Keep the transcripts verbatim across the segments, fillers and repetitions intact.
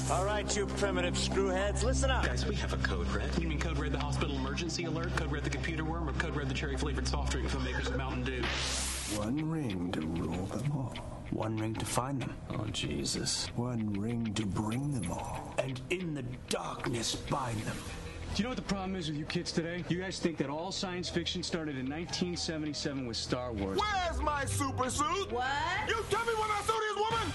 All right, you primitive screwheads, listen up. Guys, we have a code red. You mean code red the hospital emergency alert, code red the computer worm, or code red the cherry-flavored soft drink from makers of Mountain Dew? One ring to rule them all. One ring to find them. Oh, Jesus. One ring to bring them all. And in the darkness bind them. Do you know what the problem is with you kids today? You guys think that all science fiction started in nineteen seventy-seven with Star Wars. Where's my super suit? What? You tell me when I saw this woman!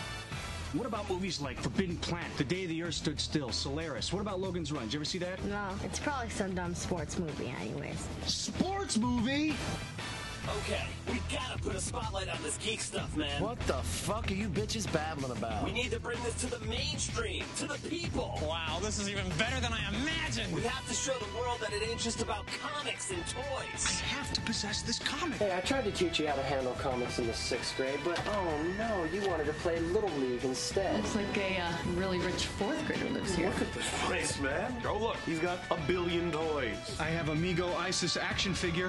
What about movies like Forbidden Planet, The Day the Earth Stood Still, Solaris? What about Logan's Run? Did you ever see that? No, it's probably some dumb sports movie anyways. Sports movie? Okay, we gotta put a spotlight on this geek stuff, man. What the fuck are you bitches babbling about? We need to bring this to the mainstream, to the people. Wow, this is even better than I imagined. We have to show the world that it ain't just about comics and toys. I have to possess this comic. Hey, I tried to teach you how to handle comics in the sixth grade, but oh no, you wanted to play Little League instead. Looks like a uh, really rich fourth grader lives here. Look at this place, man. Oh, look, he's got a billion toys. I have Amigo Isis action figure.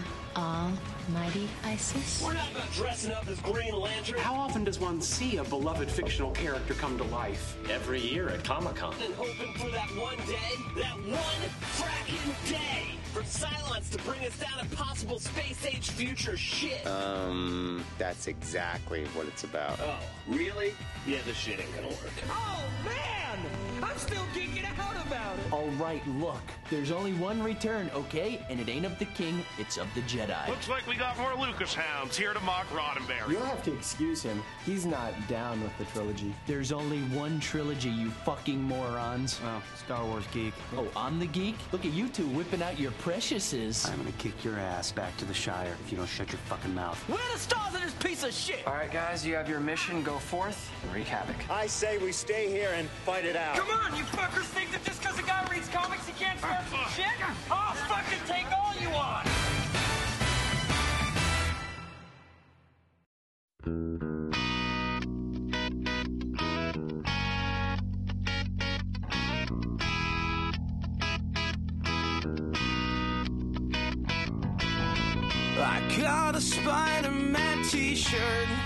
Almighty Isis. We're not about dressing up as Green Lantern. How often does one see a beloved fictional character come to life? Every year at Comic-Con. And hoping for that one day, that one fracking day, for Cylons to bring us down impossible space-age future shit. Um, that's exactly what it's about. Oh, really? Yeah, this shit ain't gonna work. Oh, man! I'm still geeking out about it. All right, look. There's only one return, okay? And it ain't of the king, it's of the Jedi. Looks like we got more Lucas hounds here to mock Roddenberry. You'll have to excuse him. He's not down with the trilogy. There's only one trilogy, you fucking morons. Oh, Star Wars geek. Oh, I'm the geek? Look at you two whipping out your preciouses. I'm gonna kick your ass back to the Shire if you don't shut your fucking mouth. Where are the stars in this piece of shit? All right, guys, you have your mission. Go forth and wreak havoc. I say we stay here and fight it out. Come on, you fuckers think that just because a guy reads comics he can't start some shit? I'll fucking take all you want! I got a Spider-Man t-shirt.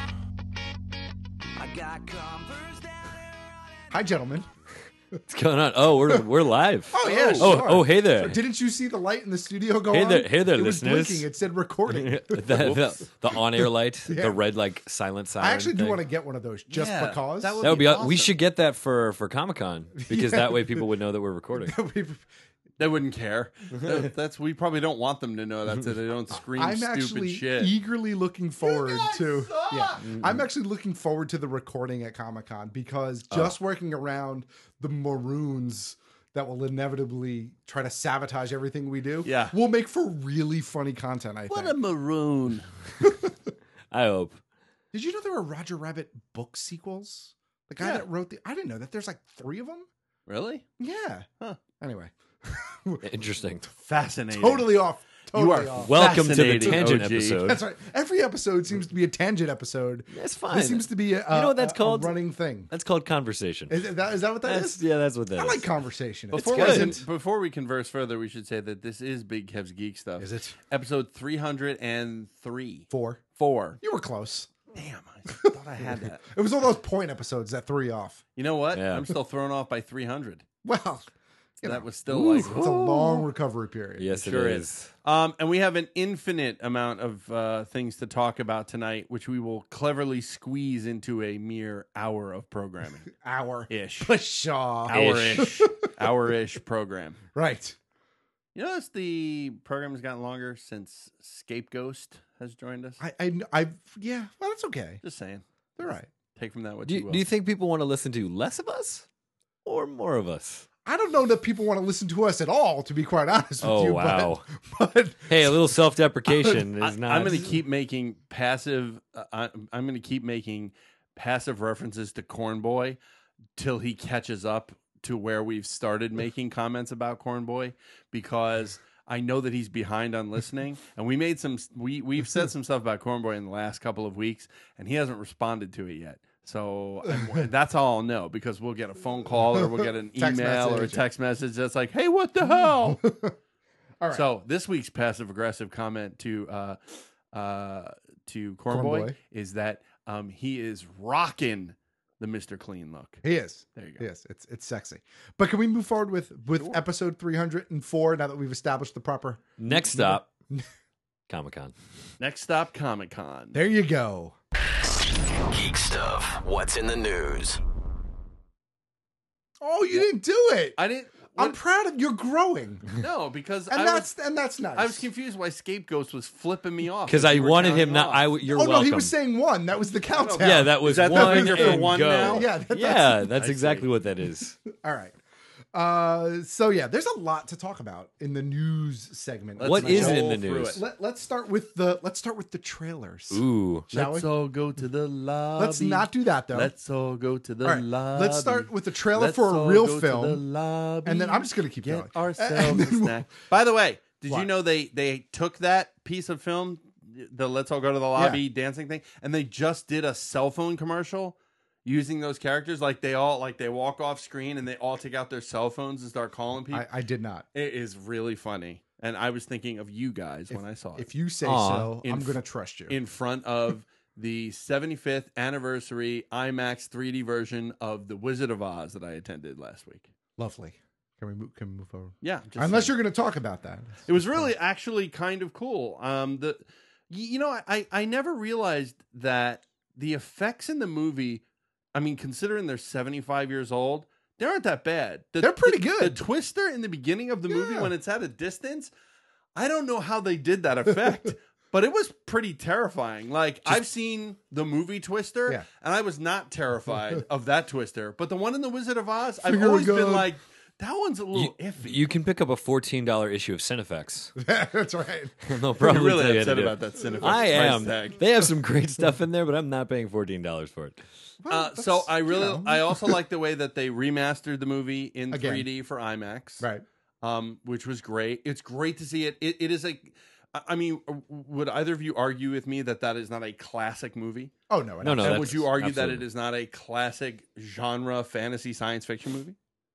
I got Converse down. Hi, gentlemen. What's going on? Oh, we're we're live. Oh yeah. Oh, sure. oh, hey there. So didn't you see the light in the studio go Hey on? there, hey there, it was listeners. blinking. It said recording. the, the, the on-air light, Yeah. the red like silent siren. I actually do thing. want to get one of those just Yeah, because. that would That would be. awesome. We should get that for for Comic Con because that way people would know that we're recording. They wouldn't care. That- that's we probably don't want them to know that so they don't scream I'm stupid actually shit. eagerly looking forward to. suck! Yeah, I'm actually looking forward to the recording at Comic Con because just working around the maroons that will inevitably try to sabotage everything we do. Yeah. will make for really funny content. I What think. a maroon. I hope. Did you know there were Roger Rabbit book sequels? The guy Yeah. that wrote the. I didn't know that. There's like three of them. Really? Yeah. Huh. Anyway. Interesting. Fascinating. Totally off. Totally you are off. Welcome to the fascinating, tangent O G. episode. That's right. Every episode seems to be a tangent episode. That's fine. This seems to be a, You know what that's a- a called? running thing. That's called conversation. Is that, is that what that That's, is? yeah, that's what that I is. like conversation. Before we, good. con- before we converse further, we should say that this is Big Kev's Geek Stuff. Is it? Episode three hundred three. Four. Four. You were close. Damn, I thought I had that. It was all those point episodes that threw you off. You know what? Yeah. I'm still thrown off by three hundred. Well, you That know, was still like... it's a long recovery period. Yes, Sure it is. is. Um, and we have an infinite amount of uh, things to talk about tonight, which we will cleverly squeeze into a mere hour of programming. Hour. Ish. Pshaw. Hour-ish. Hour-ish program. Right. You notice the program has gotten longer since Scapegoat has joined us? I, I, I, yeah, well, that's okay. Just saying. They're right. Take from that what Do you you, will. do you think people want to listen to less of us or more of us? I don't know that people want to listen to us at all, to be quite honest with Oh, you. wow. But, but Hey, a little self-deprecation I, is not. I'm going to keep making passive. Uh, I, I'm going to keep making passive references to Corn Boy till he catches up to where we've started making comments about Corn Boy, because I know that he's behind on listening. And we made some. We we've said some stuff about Corn Boy in the last couple of weeks, and he hasn't responded to it yet. So I'm- that's all I'll know, because we'll get a phone call or we'll get an Text email or a message. text message that's like, "Hey, what the hell?" all right. So this week's passive aggressive comment to uh, uh, to Corn, Corn Boy, Boy. is that um, he is rocking the Mister Clean look. He is. There you go. Yes, it's it's sexy. But can we move forward with with Sure. episode three hundred four now that we've established the proper Next stop, Comic Con. Next stop, Comic Con. There you go. Geek stuff. What's in the news? Oh, you didn't do it. I didn't. I'm proud of you're growing. No, because And I that's was, and that's nice. I was confused why Scapegoats was flipping me off Because as I you were wanted counting him not. off. I. w- You're oh welcome. no, he was saying one. That was the countdown. Yeah, that was that the one finger for and one go. now? Yeah, that- yeah, that's- that's I exactly see. what that is. All right. Uh, so yeah, there's a lot to talk about in the news segment. Let's What is roll in the through news? it. Let, let's start with the let's start with the trailers. Ooh, Shall Let's we? all go to the lobby. Let's not do that though. Let's all go to the All right, lobby. let's start with the trailer Let's for a all real go to film, the lobby. and then I'm just gonna keep Get going. ourselves And a then we'll- snack. By the way, did What? you know they they took that piece of film, the Let's All Go to the Lobby dancing thing, and they just did a cell phone commercial using those characters? Like they all like they walk off screen and they all take out their cell phones and start calling people. I, I did not. It is really funny, and I was thinking of you guys when I saw it. If you say Aw. so, In I'm f- gonna trust you. in front of the seventy-fifth anniversary IMAX three D version of The Wizard of Oz that I attended last week. Lovely. Can we move? Can we move forward? Yeah, just Unless saying. you're going to talk about that. It was really actually kind of cool. Um, the y- you know I I never realized that the effects in the movie. I mean, considering they're seventy-five years old, they aren't that bad. The, They're pretty the- good. The twister in the beginning of the movie Yeah. when it's at a distance, I don't know how they did that effect. But it was pretty terrifying. Like I've seen the movie Twister, Yeah. and I was not terrified of that Twister. But the one in the Wizard of Oz, I've Finger always gun. been like, that one's a little you, iffy. you can pick up a fourteen dollar issue of Cinefex. That's right. They'll probably really tell you how to upset do about it. that Cinefex I price am. tag. They have some great stuff in there, but I'm not paying fourteen dollars for it. Well, Uh, that's, so I you really, know. I also like the way that they remastered the movie in Again. three D for IMAX, right. um, which was great. It's great to see it. It, it is a, I- I mean, would either of you argue with me that that is not a classic movie? Oh no, No, no. and that's- would you argue that it absolutely. is not a classic genre fantasy science fiction movie?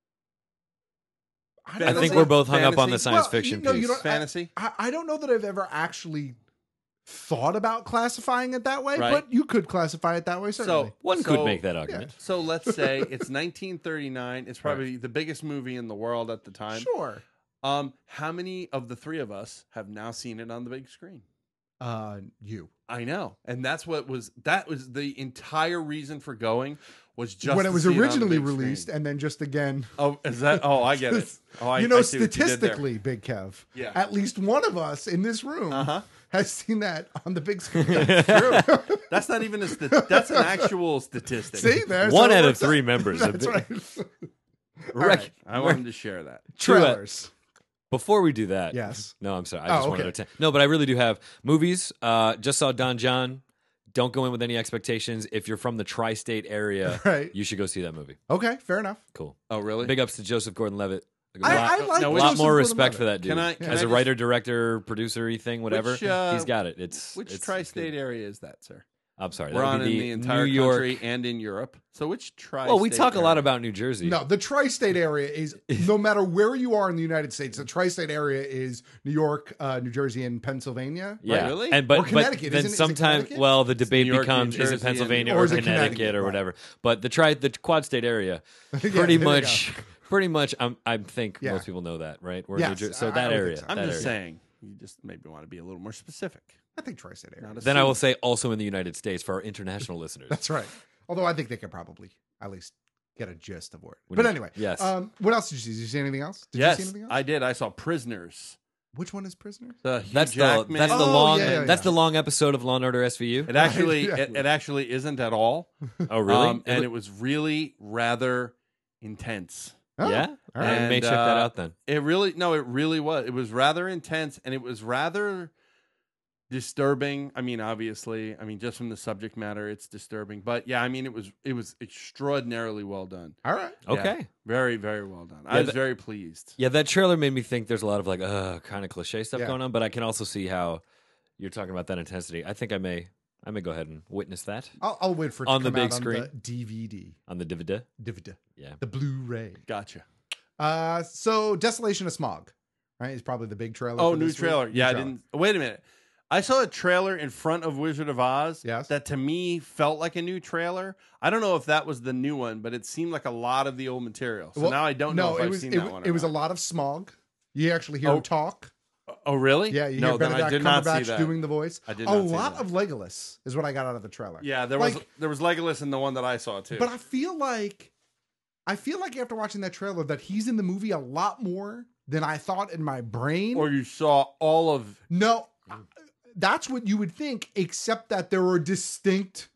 I, I don't think know. we're both hung up on Fantasy? the science Well, fiction you know, you piece. don't- Fantasy? I, I don't know that I've ever actually thought about classifying it that way, Right. but you could classify it that way. Certainly. So One so- could make that argument. So let's say it's nineteen thirty-nine. It's probably the biggest movie in the world at the time. sure. Um, how many of the three of us have now seen it on the big screen? Uh, you. I know, and that's what was that was the entire reason for going was just when it to was see on the originally big released, screen. and then just again. Oh, is that? Oh, I get it. Oh, I, you know, I see what you did there. statistically, Big Kev, Yeah. at least one of us in this room Uh-huh. has seen that on the big screen. True. That's not even a st- that's an actual statistic. See, there's One how it out of works three members. of That's the- right. All Rec- right. I wanted to share that. True, uh, Trailers. Before we do that, Yes. No, I'm sorry. I Oh, just wanted okay. to attend. No, but I really do have movies. Uh, just saw Don John. Don't go in with any expectations. If you're from the tri-state area, Right. you should go see that movie. Okay, fair enough. Cool. Oh, really? Big ups to Joseph Gordon-Levitt. A I, lot, I like Now, a which- lot Joseph more respect Gordon-Levitt. for that dude. Can I- can As I a just- writer, director, producer-y thing, whatever, Which, uh, he's got it. It's Which it's, it's tri-state good. area is that, sir? I'm sorry. We're that on would in be the entire New York. country and in Europe. So which tri? Well, we talk a lot about New Jersey. No, the tri-state area is no matter where you are in the United States. The tri-state area is New York, uh, New Jersey, and Pennsylvania. Yeah, Right? Really? and but, Or but Connecticut, then isn't it? Is it sometimes, Connecticut? well, the debate New York, New becomes is Jersey, it Pennsylvania and- or, Or is it Connecticut, Connecticut, or right. whatever. But the tri the quad state area, Yeah, pretty there you much, pretty much. I'm, I think Yeah. most people know that, right? We're Yes, New Jersey, so I- that I would think area. so. I'm that just area. saying. You just maybe want to be a little more specific. I think tri-state area. Not Then I will assume. say also in the United States for our international listeners. That's right. Although I think they could probably at least get a gist of where. When But you- anyway, yes. Um, what else did you see? Did you see anything else? Did yes, you see anything else? I did. I saw Prisoners. Which one is Prisoners? The Hugh That's the Jackman. that's the Oh, long yeah, yeah, that's yeah. the long episode of Law and Order S V U. It actually, Right, it, yeah. it actually isn't at all. Oh, really? Um, and it was really rather intense. Oh, yeah, all right. I may And, check that uh, out then. It really, no, it really was. It was rather intense, and it was rather disturbing. I mean, obviously, I mean, just from the subject matter, it's disturbing. But yeah, I mean, it was it was extraordinarily well done. All right. Yeah, Okay. very, very well done. I Yeah, was that- very pleased. Yeah, that trailer made me think there's a lot of like uh kind of cliche stuff Yeah. going on, but I can also see how you're talking about that intensity. I think I may I may go ahead and witness that I'll, I'll wait for it On to the come big out screen? on the D V D, on the D V D. D V D, Yeah. the Blu-ray. Gotcha. Uh, so Desolation of Smog, right? Is probably the big trailer. Oh, for new this week. trailer. New Yeah, I trailer. didn't. Wait a minute. I saw a trailer in front of Wizard of Oz yes. that to me felt like a new trailer. I don't know if that was the new one, but it seemed like a lot of the old material. So well, now I don't no, know if it I've was, seen it, that one. Or it was not. a lot of Smog. You actually hear Oh. him talk. Oh, really? Yeah, you no, hear then Benedict I did not see Cumberbatch that. doing the voice. I did a not see lot that. of Legolas is what I got out of the trailer. Yeah, there like, was there was Legolas in the one that I saw too. But I feel like I feel like after watching that trailer that he's in the movie a lot more than I thought in my brain. Or you saw all of No, that's what you would think, except that there were distinct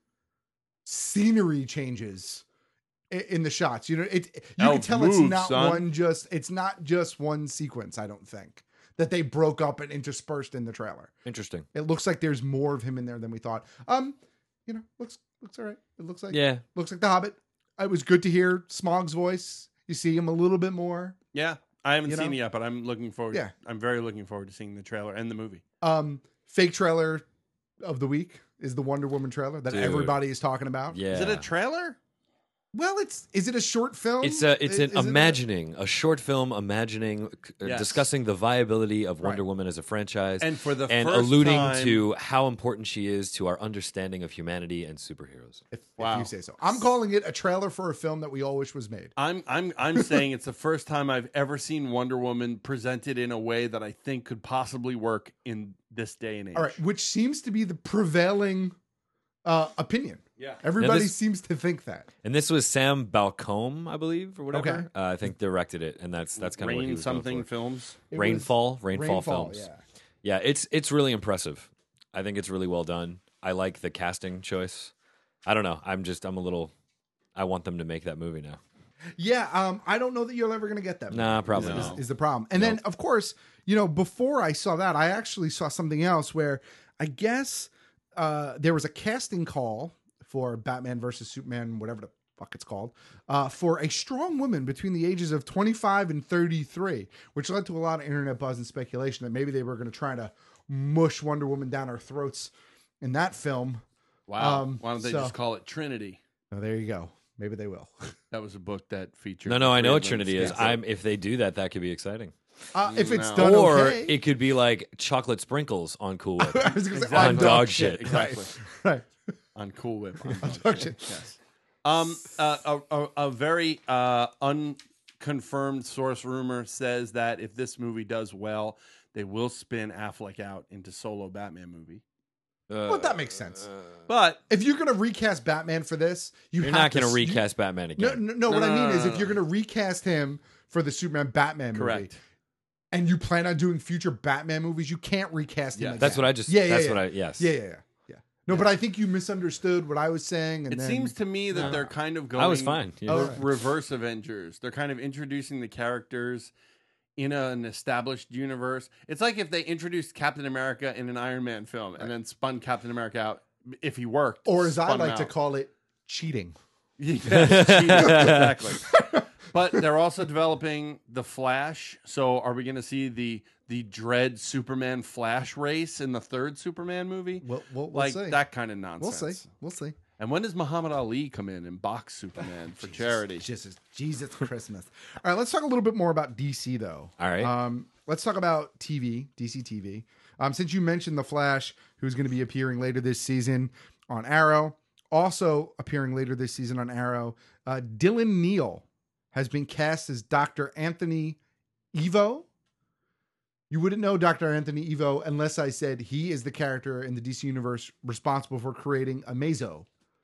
scenery changes i- in the shots. You know, it you Elf can tell it's moves, not son. one just it's not just one sequence, I don't think. That they broke up and interspersed in the trailer. Interesting. It looks like there's more of him in there than we thought. Um, you know, looks looks all right. It looks like Yeah. looks like The Hobbit. It was good to hear Smog's voice. You see him a little bit more. Yeah, I haven't You seen know? it yet, but I'm looking forward. Yeah. I'm very looking forward to seeing the trailer and the movie. Um, fake trailer of the week is the Wonder Woman trailer that Dude. everybody is talking about. Yeah. Is it a trailer? Well, it's is it a short film? It's a it's an Is it a- imagining a short film imagining uh, Yes. discussing the viability of Wonder Right. Woman as a franchise And for the and first alluding time- to how important she is to our understanding of humanity and superheroes. if, Wow. if you say so. I'm calling it a trailer for a film that we all wish was made. I'm I'm I'm saying it's the first time I've ever seen Wonder Woman presented in a way that I think could possibly work in this day and age. All right, which seems to be the prevailing uh, opinion. Yeah. Everybody this- seems to think that. And this was Sam Balcom, I believe, or whatever. Okay. Uh, I think directed it, and that's that's kind of what he Rain was going something for. films. It Rainfall, was- Rainfall, Rainfall, films. yeah. Yeah, it's it's really impressive. I think it's really well done. I like the casting choice. I don't know. I'm just I'm a little. I want them to make that movie now. Yeah, um, I don't know that you're ever going to get that. Nah, movie, probably is, not. is the problem. And then, of course, you know, before I saw that, I actually saw something else where I guess uh, there was a casting call for Batman versus Superman, whatever the fuck it's called, uh, for a strong woman between the ages of twenty-five and thirty-three, which led to a lot of internet buzz and speculation that maybe they were going to try to mush Wonder Woman down our throats in that film. Wow. Um, Why don't they so- just call it Trinity? Oh, there you go. Maybe they will. That was a book that featured. No, no, I know what three Trinity is. women's I'm if they do that, that could be exciting. Uh, if it's No. done Or okay. it could be like chocolate sprinkles on Cool Whip. I was gonna say, Exactly. on dog shit. Exactly. Right. On Cool Whip. On dog dog shit. shit. Yes. Um, uh, a, a, a very uh, unconfirmed source rumor says that if this movie does well, they will spin Affleck out into solo Batman movie. Well, that makes sense. But If you're going to recast Batman for this, you You're have not going to you- recast Batman No, again. no, no, what No, I no, mean no, is no, if you're no. going to recast him for the Superman Batman movie, correct. and you plan on doing future Batman movies, you can't recast him. Yeah, again. That's what I just. Yeah, yeah, that's yeah. what I. Yes. Yeah, yeah, yeah, yeah. No, but I think you misunderstood what I was saying. And It then, seems to me that No. they're kind of going. I was fine. Yeah. Oh, re- right. reverse Avengers. They're kind of introducing the characters in a- an established universe. It's like if they introduced Captain America in an Iron Man film and then spun Captain America out if he worked, or as I spun him like to out. call it, cheating. Yes, cheating, exactly. But they're also developing the Flash. So are we going to see the the dread Superman Flash race in the third Superman movie? We'll, we'll, we'll like see. that kind of We'll nonsense. see. We'll see. And when does Muhammad Ali come in and box Superman for charity? Jesus, Jesus Christmas. All right, let's talk a little bit more about D C though. All right. Um, let's talk about T V, D C T V. Um, since you mentioned the Flash, who's going to be appearing later this season on Arrow, also appearing later this season on Arrow, uh, Dylan Neal has been cast as Doctor Anthony Evo. You wouldn't know Doctor Anthony Evo unless I said he is the character in the D C universe responsible for creating Amazo.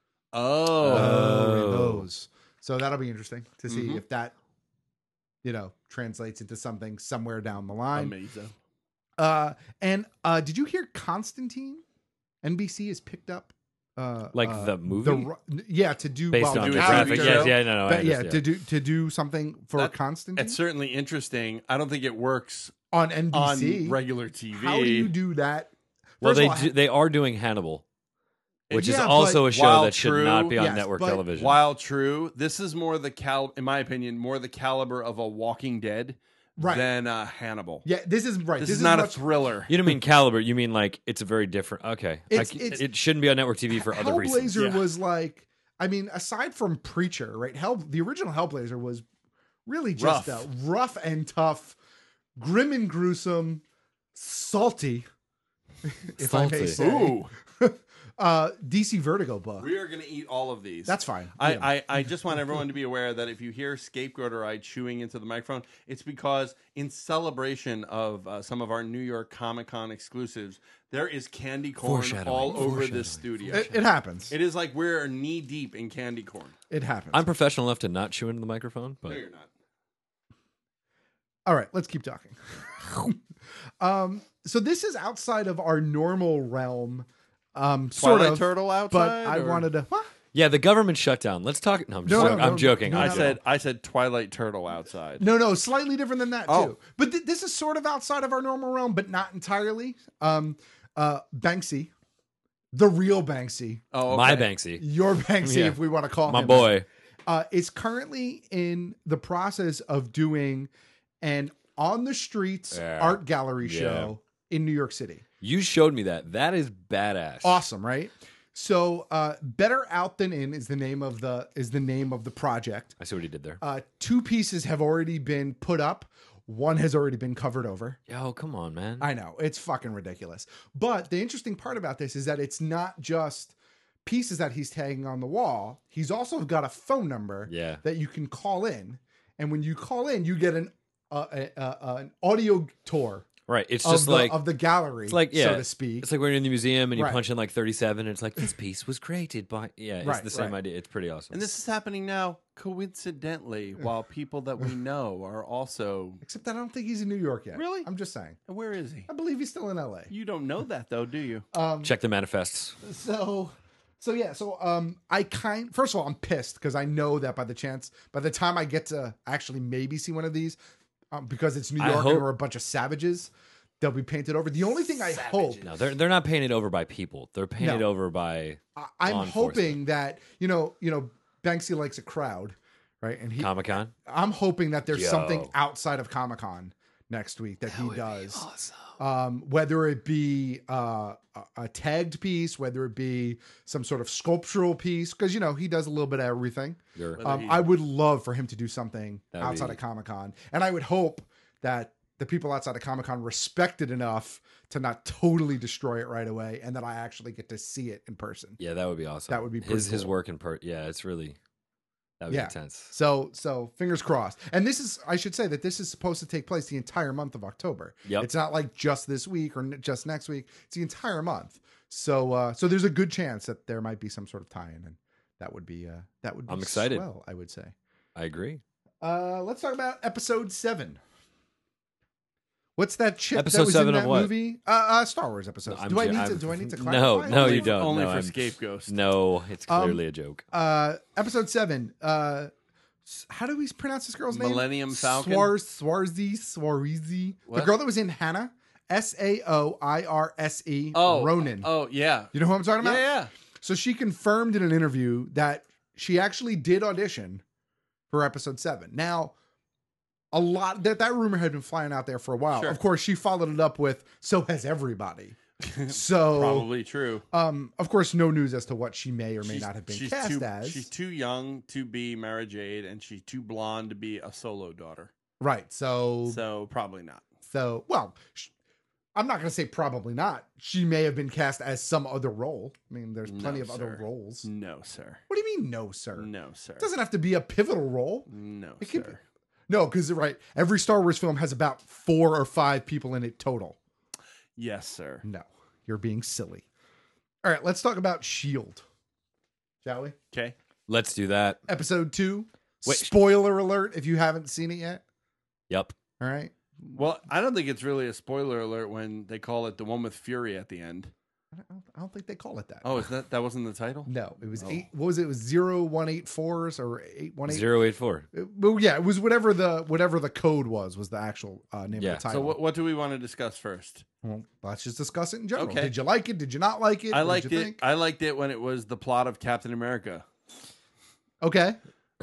Oh, Oh. Those. So that'll be interesting to see Mhm. if that, you know, translates into something somewhere down the line. amazing. Uh, and uh, did you hear Constantine? N B C has picked up, uh, Like uh, the movie? ro- yeah, to do Based well, on do the a graphic. T V Yeah, show? yeah, no, no. I but yeah, understand. to do to do something for That- Constantine It's certainly interesting. I don't think it works on N B C on regular T V. How do you do that? Well, First they of all, do, they are doing Hannibal, which is Yeah, also but- a show While that should true, not be on yes, network but television. While true, this is more the cal, in my opinion, more the caliber of a Walking Dead Right. than uh, Hannibal. Yeah, this is right. This, This, is not much, a thriller. You don't mean caliber. You mean like it's a very different. Okay, It's- Like, it's- it shouldn't be on network T V for other reasons. Hellblazer Yeah. was like, I mean, aside from Preacher, right? Hell, the original Hellblazer was really just Rough. a rough and tough, grim and gruesome, salty if I may Salty. say. Ooh. uh, D C Vertigo book. We are going to eat all of these. That's fine. I, Yeah. I, I just want everyone to be aware that if you hear Scapegoat or I chewing into the microphone, it's because in celebration of uh, some of our New York Comic Con exclusives, there is candy corn Foreshadowing. all over this studio. It, it happens. It is like we're knee deep in candy corn. It happens. I'm professional enough to not chew into the microphone, but No, you're not. All right, let's keep talking. um, so this is outside of our normal realm, um, sort Twilight of. Turtle but outside, I or- wanted to. What? yeah, the government shutdown. Let's talk. No, I'm, No, just, no, I'm no, joking. no, I I no, said I said Twilight Turtle outside. No, no, slightly different than that Oh. too. But th- this is sort of outside of our normal realm, but not entirely. Um, uh, Banksy, the real Banksy, Oh, okay. my Banksy, your Banksy, Yeah. if we want to call my him boy. that, uh, is currently in the process of doing an on the streets Yeah. art gallery Yeah. show in New York City. You showed me that. That is badass. Awesome, right? So, uh, Better Out Than In is the name of the is the name of the project. I see what he did there. Uh, two pieces have already been put up. One has already been covered over. Yo, come on, man. I know, it's fucking ridiculous. But the interesting part about this is that it's not just pieces that he's tagging on the wall. He's also got a phone number Yeah. that you can call in, and when you call in, you get an uh, a, a, a, an audio tour. Right. It's of just the, like of the gallery, It's like yeah, so to speak. It's like when you're in the museum and you Right. punch in like thirty-seven, and it's like this piece was created by yeah. It's Right, the same right. idea. It's pretty awesome. And this is happening now coincidentally while people that we know are also. Except that I don't think he's in New York yet. Really? I'm just saying. Where is he? I believe he's still in L A. You don't know that though, do you? Um, Check the manifests. So, so yeah. So, um, I kind. First of all, I'm pissed because I know that by the chance, by the time I get to actually maybe see one of these, um, because it's New I York hope- and we're a bunch of savages, they'll be painted over. The only thing I hope, No, they're they're not painted over by people. They're painted No. over by I, I'm law enforcement. hoping that you know, you know, Banksy likes a crowd, right? And he, Comic Con. I'm hoping that there's Yo. something outside of Comic Con next week that, he does. Um, whether it be uh, a, a tagged piece, whether it be some sort of sculptural piece, because you know he does a little bit of everything. Sure. Um, he- I would love for him to do something That'd outside be- of Comic Con, and I would hope that the people outside of Comic Con respect it enough to not totally destroy it right away, and that I actually get to see it in person. Yeah, that would be awesome. That would be pretty his his cool. work in per. Yeah, it's really that would be Yeah. intense. So, so fingers crossed. And this is, I should say that this is supposed to take place the entire month of October. Yep. It's not like just this week or n- just next week. It's the entire month. So, uh, so there's a good chance that there might be some sort of tie-in, and that would be, uh, that would be I'm excited. swell, I would say. I agree. Uh, let's talk about episode seven. What's that chip Episode that was seven in of that what? movie? Uh, uh, Star Wars episodes. I'm do I jo- need I'm- to? Do I need to clarify? No, no, Only- you don't. only no, for I'm- Scapegoat. No, it's Um, clearly a joke. Uh, episode seven. Uh, s- how do we pronounce this girl's name? Millennium Falcon? Swar, Swarzy, Swarzy. The What? girl that was in Hannah. S A O I R S E. Oh, Ronan. Oh yeah. You know who I'm talking about? Yeah, yeah. So she confirmed in an interview that she actually did audition for episode seven. Now, a lot that that rumor had been flying out there for a while. Sure. Of course, she followed it up with "So has everybody." So Probably true. Um, of course, no news as to what she may or may She's- not have been she's cast too, as. She's too young to be Mara Jade, and she's too blonde to be a solo daughter. Right. So, So probably not. so well, sh- I'm not going to say probably not. She may have been cast as some other role. I mean, there's plenty No, of other sir. roles. No, sir. What do you mean, no, sir? No, sir. It doesn't have to be a pivotal role. No, It sir. could be- No, because right, every Star Wars film has about four or five people in it total. Yes, sir. No, you're being silly. All right, let's talk about Shield, shall we? Okay. Let's do that. Episode two. Wait. Spoiler alert if you haven't seen it yet. Yep. All right. Well, I don't think it's really a spoiler alert when they call it the one with Fury at the end. I don't, I don't think they call it that. Oh, is that that wasn't the title? No, it was Oh. eight. What was it? It was zero one eight fours or eight one eight. Zero eight four. Well, yeah, it was whatever the whatever the code was was the actual uh, name Yeah. of the title. So what, what do we want to discuss first? Well, let's just discuss it in general. Okay. Did you like it? Did you not like it? I What liked did you it. think? I liked it when it was the plot of Captain America. Okay.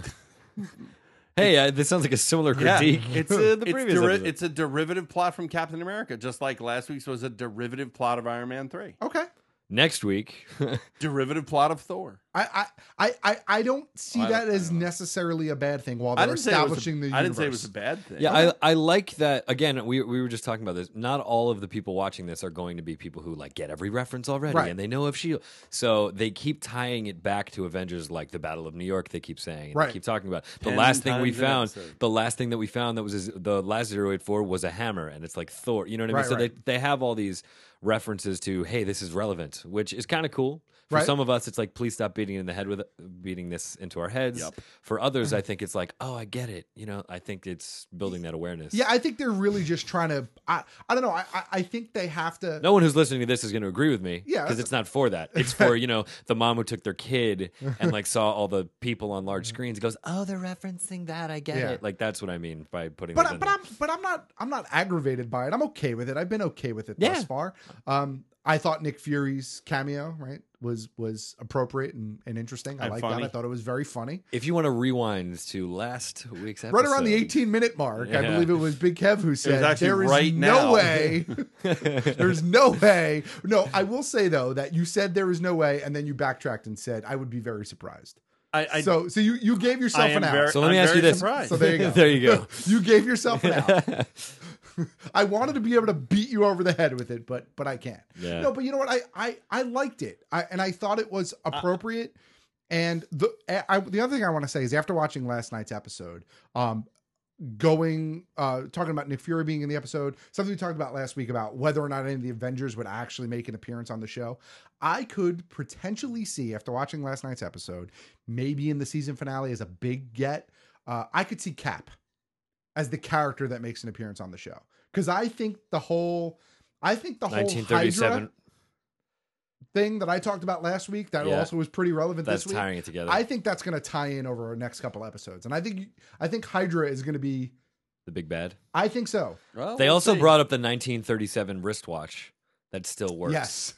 Hey, uh, this sounds like a similar critique. Yeah, it's uh, the it's, previous. deri- episode. it's a derivative plot from Captain America, just like last week's was a derivative plot of Iron Man three. Okay. Next week, Derivative plot of Thor. I, I, I, I don't see I that don't- as necessarily a bad thing while I they're didn't say it was a- establishing the universe. I didn't say it was a bad thing. Yeah, I, I like that. Again, we we were just talking about this. Not all of the people watching this are going to be people who like get every reference already Right. and they know of Shield. So they keep tying it back to Avengers, like the Battle of New York. They keep saying, and Right. They keep talking about the Ten last thing we times an found. episode. The last thing that we found that was his, the last zero eight four was a hammer, and it's like Thor. You know what I mean? Right, so right. they they have all these references to, hey, this is relevant, which is kind of cool. For Right. some of us, it's like, please stop beating in the head with beating this into our heads. Yep. For others, I think it's like, oh, I get it. You know, I think it's building that awareness. Yeah, I think they're really just trying to. I, I don't know. I, I- I think they have to. No one who's listening to this is going to agree with me. Yeah, because that's- it's not for that. It's for, you know, the mom who took their kid and like saw all the people on large screens. Goes, oh, they're referencing that. I get Yeah. it. Like that's what I mean by putting. But those I- in but there. I'm but I'm not I'm not aggravated by it. I'm okay with it. I've been okay with it thus Yeah. far. Um, I thought Nick Fury's cameo right was was appropriate and, and interesting. I And like funny. that. I thought it was very funny. If you want to rewind to last week's episode, Right around the eighteen minute mark, I Yeah. believe it was Big Kev who said, actually "There is right no now." way, there's no way." No, I will say though that you said there is no way, and then you backtracked and said, "I would be very surprised." I, I so, so you you gave yourself I am an out. very- So let me I'm ask you very this. surprised. So there you go. There you go. You gave yourself an out. I wanted to be able to beat you over the head with it, but but I can't. Yeah. No, but you know what? I I, I liked it, I, and I thought it was appropriate. and the I, the other thing I want to say is after watching last night's episode, um, going uh talking about Nick Fury being in the episode, something we talked about last week about whether or not any of the Avengers would actually make an appearance on the show. I could potentially see after watching last night's episode, maybe in the season finale as a big get, uh, I could see Cap as the character that makes an appearance on the show. Because I think the whole, I think the whole nineteen thirty-seven Hydra thing that I talked about last week that Yeah. also was pretty relevant That's this week. tying it together. I think that's going to tie in over our next couple episodes, and I think I think Hydra is going to be the big bad. I think so. Well, They we'll also see. brought up the nineteen thirty-seven wristwatch that still works. Yes.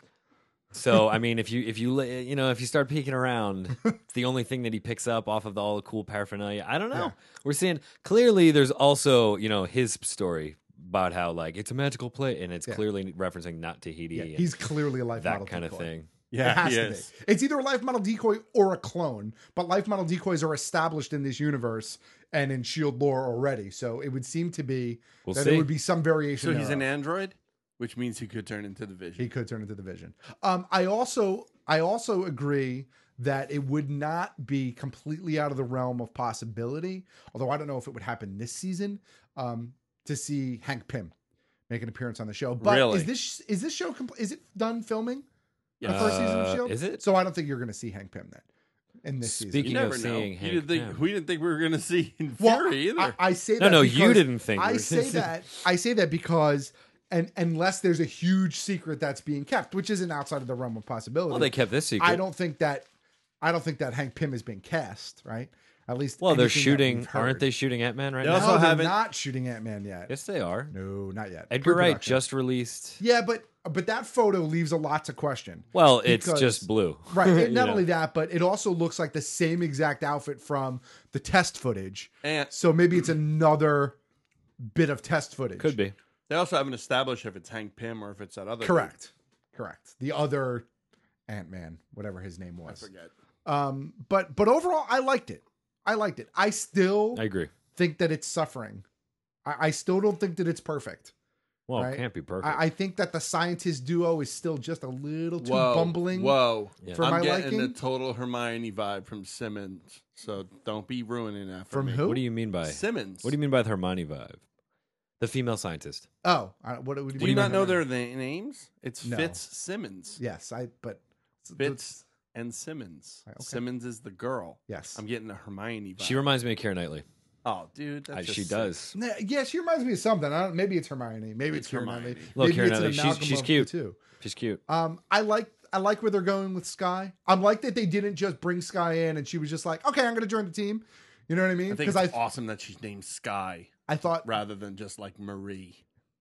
So I mean, if you if you li- you know if you start peeking around, it's the only thing that he picks up off of the, all the cool paraphernalia. I don't know. Yeah. We're seeing clearly there's also you know his story about how like it's a magical play and it's Yeah. clearly referencing not Tahiti. Yeah, and he's clearly a life that model kind decoy. of thing. Yeah, it has he to is. be. It's either a life model decoy or a clone, but life model decoys are established in this universe and in Shield lore already. So it would seem to be We'll that see. it would be some variation. So he's an thereof. android, which means he could turn into the Vision. He could turn into the Vision. Um, I also I also agree that it would not be completely out of the realm of possibility, although I don't know if it would happen this season, um, to see Hank Pym make an appearance on the show. But Really? is this is this show compl- is it done filming? The Yeah. first season of Uh, Shield? is it? So I don't think you're going to see Hank Pym then in this Speaking season. You never of know. seeing You Hank didn't think, Pym. we didn't think we were going to see in Well, Fury either. I, I say No, that no, you because- didn't think we I were say gonna see- that. I say that because, and unless there's a huge secret that's being kept, which isn't outside of the realm of possibility. Well, they kept this secret. I don't think that. I don't think that Hank Pym is being cast. Right. At least. Well, they're anything that shooting. we've heard. Aren't they shooting Ant Man right They now? also No, they're haven't- not shooting Ant Man yet. Yes, they are. No, not yet. Edgar Wright Pre-production. just released. Yeah, but but that photo leaves a lot to question. Well, it's Because- just blue. Right. You And not know. only that, but it also looks like the same exact outfit from the test footage. And So maybe it's another bit of test footage. Could be. they also haven't established if it's Hank Pym or if it's that other. Correct. Correct. The other Ant-Man, whatever his name dude. I was. forget. Um, but but overall, I liked it. I liked it. I still I agree. think that it's suffering. I, I still don't think that it's perfect. Well, Right? it can't be perfect. I, I think that the scientist duo is still just a little too Whoa, bumbling. Whoa. Yeah. For I'm my getting liking. the total Hermione vibe from Simmons. So don't be ruining that for From me. who? What do you mean by Simmons. What do you mean by the Hermione vibe? The female scientist. Oh, I, what, what do you Do mean you by not know that? their na- names? It's No. Fitz Simmons. Yes, I. But Fitz and Simmons. Okay. Simmons is the girl. Yes. I'm getting a Hermione vibe. She reminds me of Keira Knightley. Oh, dude. That's I, just she sick. does. Nah, yeah, she reminds me of something. I don't, maybe it's Hermione. Maybe it's, It's Keira Hermione. Knightley. Look, Maybe Keira it's an Knightley. She's amalgam she's of the cute. two. She's cute. Um, I like I like where they're going with Sky. I like that they didn't just bring Sky in and she was just like, okay, I'm going to join the team. You know what I mean? I think it's I awesome that she's named Sky I thought rather than just like Marie.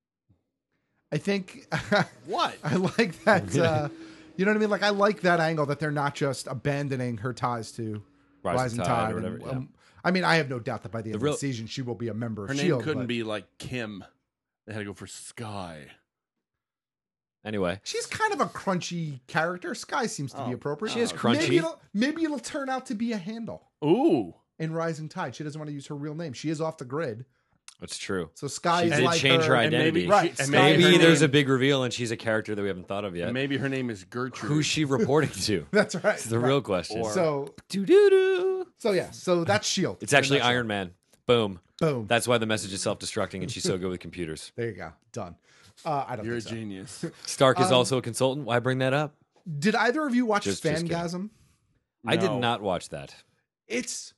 I think What? I like that. Uh, you know what I mean? Like I like that angle that they're not just abandoning her ties to Rising Rising Tide Tide. or and, whatever, yeah. um, I mean, I have no doubt that by the end The real- of the season she will be a member of Her name Shield. couldn't but- be like Kim. They had to go for Sky. Anyway, she's kind of a crunchy character. Sky seems to Oh, be appropriate. she is crunchy. Maybe it'll, maybe it'll turn out to be a handle Ooh. in Rising Tide. She doesn't want to use her real name. She is off the grid. That's true. So Sky she is did like change her, her- and identity. maybe- Right. and Sky maybe Maybe her there's name- a big reveal and she's a character that we haven't thought of yet. Maybe her name is Gertrude. Who's she reporting to? That's right. It's the Right. real question. Or- So, doo doo doo. so yeah. So that's Shield. It's actually In a nutshell. Iron Man. Boom. Boom. That's why the message is self-destructing and she's so good with computers. There you go. Done. Uh, I don't. You're a think so. genius. Stark is Um, also a consultant. Why bring that up? Did either of you watch Just- just kidding. Fangasm? I did No. not watch that. It's.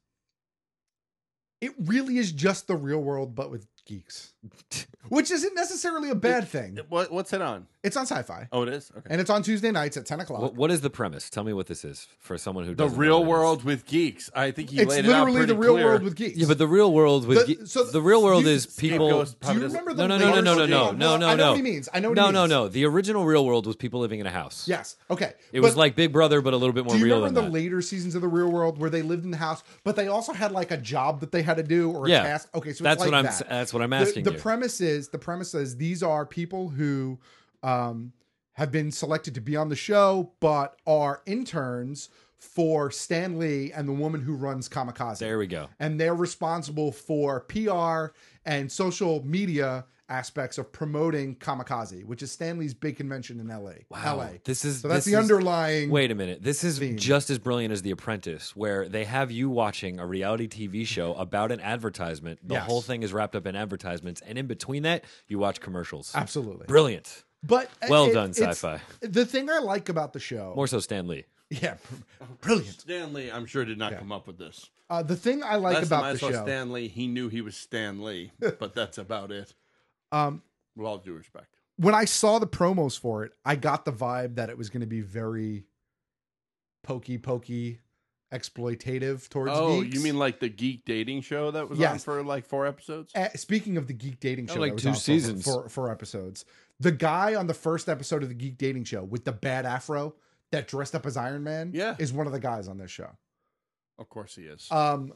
It really is just the real world, but with geeks, which isn't necessarily a bad thing. What, what's it on? It's on Sci-Fi, Oh, it is? Okay. and it's on Tuesday nights at ten o'clock. What, what is the premise? Tell me what this is for someone who The doesn't know real what it is. world with geeks. I think he It's laid it out literally pretty the real clear. world with geeks. Yeah, but the real world with The- ge- so the real world you- is people. Scapegoat Do you probably remember No, the no, no, no, no, no, later no, season? no, no, I know no. what he means. I know what no, he no, means. no. The original real world was people living in a house. Yes. Okay. It was But like Big Brother, but a little bit more do you real remember than the that. later seasons of the real world where they lived in the house, but they also had like a job that they had to do or a Yeah. task? Okay, so That's it's like what I'm that. s- that's what I'm The- asking The, you. premise is the premise is these are people who um, have been selected to be on the show, but are interns for Stan Lee and the woman who runs Kamikaze. There we go. And they're responsible for P R and social media aspects of promoting Kamikaze, which is Stan Lee's big convention in L A. L A. This is so that's this the is- underlying. Wait a minute. This is theme. just as brilliant as The Apprentice, where they have you watching a reality T V show about an advertisement. The Yes. whole thing is wrapped up in advertisements, and in between that, you watch commercials. Absolutely. Brilliant. But Well it- done, it's- sci-fi. The thing I like about the show, More so Stan Lee. yeah, br- brilliant. Stanley, I'm sure, did not come up with this. Uh, the thing I like Last about time I the saw show, Stanley, he knew he was Stan Lee, but that's about it. um, With all due respect. when I saw the promos for it, I got the vibe that it was going to be very pokey pokey, exploitative towards Oh, geeks. you mean like the geek dating show that was on Yes. for like four episodes? Uh, speaking of the Geek Dating Oh, Show, like that was two on for- seasons. for four episodes. The guy on the first episode of the Geek Dating Show with the bad afro that dressed up as Iron Man, Yeah. is one of the guys on this show. Of course he is. Um,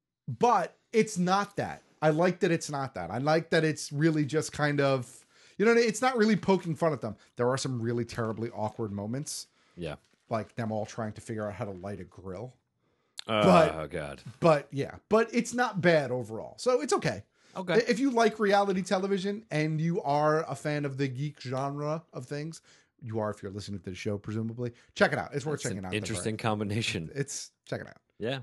but it's not that. I like that it's not that. I like that it's really just kind of, you know, it's not really poking fun at them. There are some really terribly awkward moments, Yeah. like them all trying to figure out how to light a grill. Uh, But- oh God. But yeah, but it's not bad overall. So it's okay. Okay. If you like reality television and you are a fan of the geek genre of things, you are if you're listening to the show, presumably. Check it out. It's worth That's checking an out. interesting combination. It's check it out. Yeah.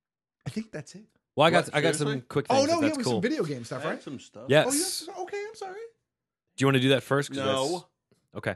I think that's it. Well, I got What, I got some seriously? quick Oh things. no, if yeah, that's with cool. some video game stuff, I have right? some stuff. Yes. Oh, yes. Okay, I'm sorry. Do you want to do that first? 'Cause No. that's- Okay.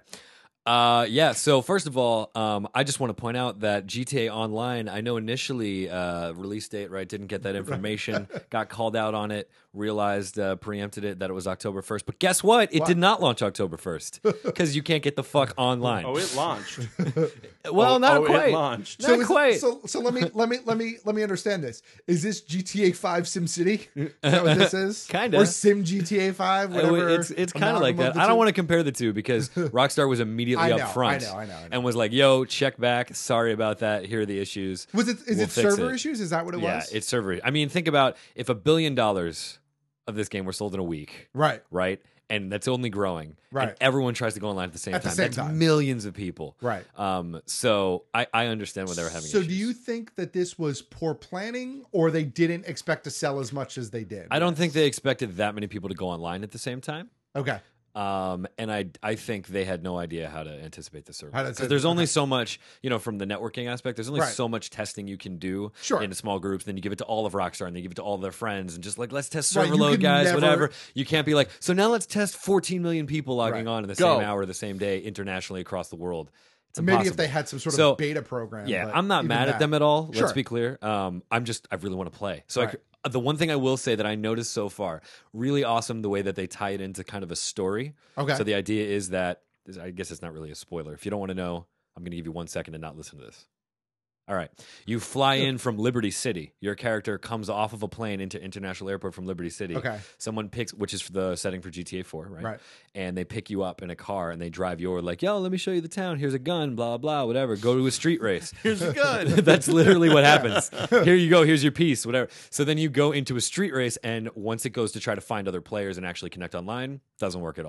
Uh, yeah. So first of all, um, I just want to point out that G T A Online, I know initially uh, release date, right? Didn't get that information. Got called out on it. Realized, uh, preempted it that it was October first. But guess what? It What? did not launch October first because you can't get the fuck online. Oh, it launched. well, oh, not oh, it quite. launched. Not is- quite. So so let me let me let me let me understand this. Is this G T A five SimCity? Is that what this is? Kinda. Or Sim G T A five? Uh, Whatever. It's it's kind of like that. I don't want to compare the two because Rockstar was immediately I know, up front I know, I know, I know. and was like, "Yo, check back. Sorry about that. Here are the issues." Was it? Is We'll it fix server it." issues? Is that what it yeah, was? it's server. I mean, think about if a billion dollars of this game were sold in a week, right. right? And that's only growing. Right. And everyone tries to go online at the same At the time. same that's time. millions of people. Right. Um. So I I understand what they were having. So issues. do you think that this was poor planning, or they didn't expect to sell as much as they did? I don't think they expected that many people to go online at the same time. Okay. Um, and I I think they had no idea how to anticipate the server How to- because there's only so much, you know, from the networking aspect. There's only Right. so much testing you can do Sure. in small groups. Then you give it to all of Rockstar, and then you give it to all their friends, and just like let's test Right, server you load, can guys, never- whatever. You can't be like, so now let's test fourteen million people logging Right. on in the Go. same hour, the same day, internationally across the world. It's Maybe if impossible. they had some sort of So, beta program. Yeah, but I'm not even mad that- at them at all. Let's Sure. be clear. Um, I'm just I really want to play. So I Right. c the one thing I will say that I noticed so far, really awesome the way that they tie it into kind of a story. Okay. So the idea is that I guess it's not really a spoiler. If you don't want to know, I'm going to give you one second and not listen to this. All right. You fly in from Liberty City. Your character comes off of a plane into International Airport from Liberty City. Okay. Someone picks, which is the setting for G T A four, right? Right. And they pick you up in a car and they drive you over like, yo, let me show you the town. Here's a gun, blah, blah, whatever. Go to a street race. Here's a gun. That's literally what happens. Here you go. Here's your piece, whatever. So then you go into a street race, and once it goes to try to find other players and actually connect online, doesn't work at all.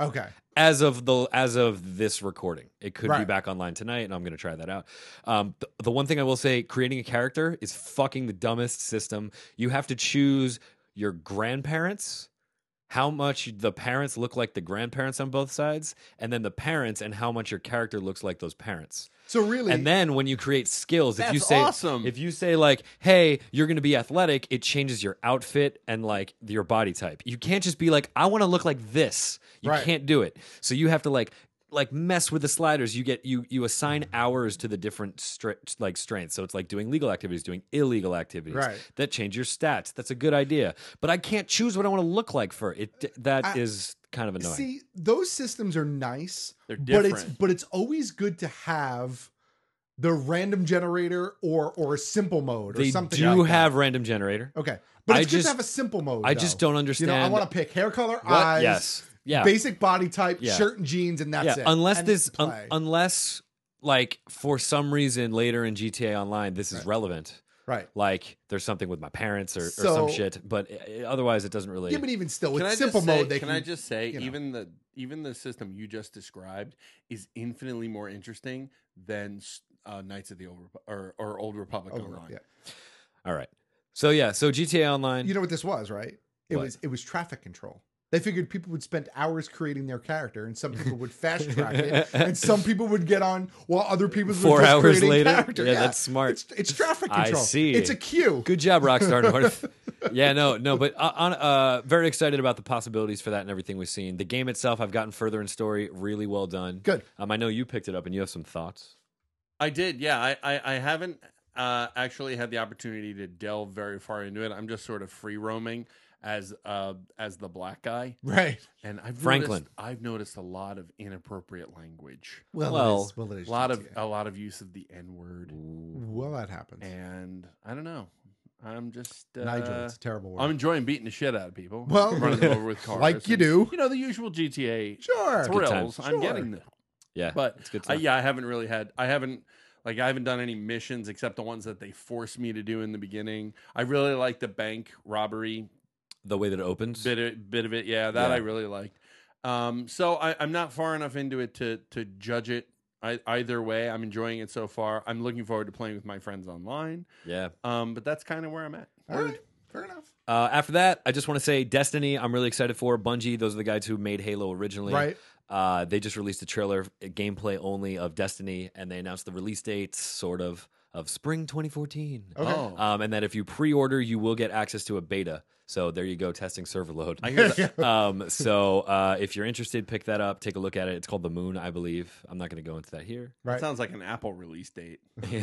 Okay. As of the as of this recording, it could be Right. back online tonight, and I'm going to try that out. Um, the, the one thing I will say, creating a character is fucking the dumbest system. You have to choose your grandparents, how much the parents look like the grandparents on both sides, and then the parents and how much your character looks like those parents. So really, And then when you create skills, if you That's say awesome. if you say like, "Hey, you're going to be athletic," it changes your outfit and like your body type. You can't just be like, "I want to look like this." You Right. can't do it. So you have to like like mess with the sliders. You get you you assign hours to the different str- like strengths. So it's like doing legal activities, doing illegal activities. Right. That change your stats. That's a good idea. But I can't choose what I want to look like for it. That I- is kind of annoying. See, those systems are nice. They're but it's different. but it's always good to have the random generator or or a simple mode or they something. do like that. have random generator. Okay, but I it's good just- to have a simple mode. I though. just don't You know, I understand- want to pick hair color, What? eyes, Yes. Yeah. basic body type, Yeah. shirt and jeans, and that's yeah, it. unless And this, un- play. unless like for some reason later in G T A Online, this is Right. relevant. Right. Like there's something with my parents or, or So- some shit, but uh, otherwise it doesn't really. yeah, but even still, with Can I simple just say, mode, they can, can. I just say, you know. even the even the system you just described is infinitely more interesting than uh, Knights of the Old Repu- or, or Old Republic Oh, Online. yeah. All right. So yeah, so G T A Online. You know what this was, right? It What? was it was traffic control. They figured people would spend hours creating their character, and some people would fast track it, and some people would get on while other people Four were just hours creating later? character. Yeah, that's smart. It's, it's traffic I control. see. It's a queue. Good job, Rockstar North. yeah, no, no, but uh, on uh, very excited about the possibilities for that and everything we've seen. The game itself, I've gotten further in story, really well done. Good. Um, I know you picked it up and you have some thoughts. I did, yeah. I, I, I haven't uh, actually had the opportunity to delve very far into it. I'm just sort of free roaming as uh, as the black guy, Right. and I've Franklin. Noticed, I've noticed a lot of inappropriate language. Well, Well, it is, well, it is A lot of G T A. a lot of use of the N word, Well, that happens. and I don't know. I'm just uh, Nigel, it's a terrible word. I'm enjoying beating the shit out of people. Well, running them over with cars, like you and, do. You know the usual G T A Sure. Good thrills. time. I'm Sure. getting them. Yeah, But it's good uh, stuff. yeah, I haven't really had. I haven't like I haven't done any missions except the ones that they forced me to do in the beginning. I really like the bank robbery The way that it opens. bit of, bit of it. Yeah, that Yeah. I really liked. Um, so I, I'm not far enough into it to to judge it. I, either way, I'm enjoying it so far. I'm looking forward to playing with my friends online. Yeah. Um, but that's kind of where I'm at. All right. Fair enough. Uh, after that, I just want to say Destiny, I'm really excited for. Bungie, those are the guys who made Halo originally. Right. Uh, they just released a trailer, a gameplay only of Destiny, and they announced the release date, sort of, of spring twenty fourteen. Okay. Oh. Um, and that if you pre-order, you will get access to a beta. So there you go, testing server load. I hear that. um, so uh, if you're interested, pick that up, take a look at it. It's called The Moon, I believe. I'm not going to go into that here. Right. That sounds like an Apple release date.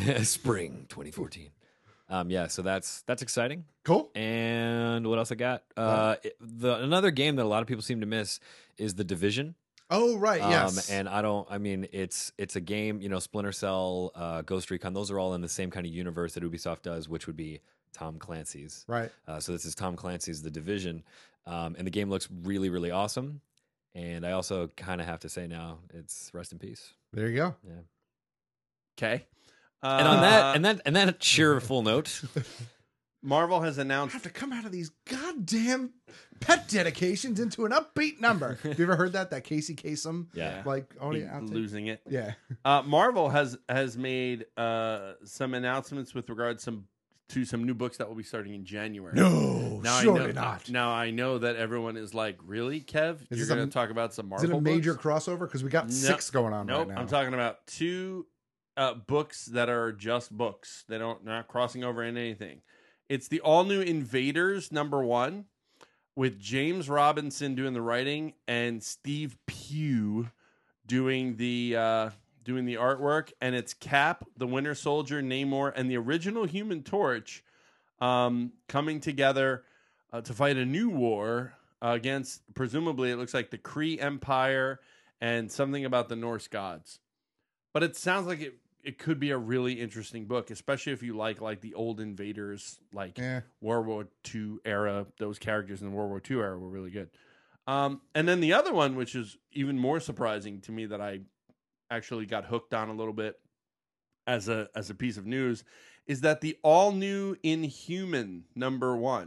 Spring twenty fourteen. Um, yeah, so that's that's exciting. Cool. And what else I got? Uh, it- the another game that a lot of people seem to miss is The Division. Oh, right. Um, Yes. and I don't. I mean, it's it's a game. You know, Splinter Cell, uh, Ghost Recon. Those are all in the same kind of universe that Ubisoft does, which would be Tom Clancy's. Right. Uh, so this is Tom Clancy's The Division, um, and the game looks really, really awesome. And I also kind of have to say now, it's rest in peace. There you go. Yeah. Okay. Uh, And on that, and that, and that cheerful note, Marvel has I announced. have to come out of these goddamn pet dedications into an upbeat number. Have you ever heard that? That Casey Kasem? Yeah. Like, oh, He- yeah. outtake? losing it. Yeah. Uh, Marvel has has made uh, some announcements with regards some to some new books that will be starting in January. No, Now surely I know, not. Now I know that everyone is like, "Really, Kev? Is You're this a- going to talk about some Is Marvel it a major books?" crossover? Because we got No- six going on Nope, right now. I'm talking about two uh, books that are just books. They don't they're not crossing over in anything. It's the all new Invaders number one, with James Robinson doing the writing and Steve Pugh doing the uh, doing the artwork, and it's Cap, the Winter Soldier, Namor, and the original Human Torch um, coming together uh, to fight a new war uh, against, presumably, it looks like the Kree Empire and something about the Norse gods. But it sounds like it, it could be a really interesting book, especially if you like like the old Invaders, like Yeah. World War Two era. Those characters in the World War Two era were really good. Um, and then the other one, which is even more surprising to me, that I actually got hooked on a little bit as a as a piece of news, is that the all new Inhuman number one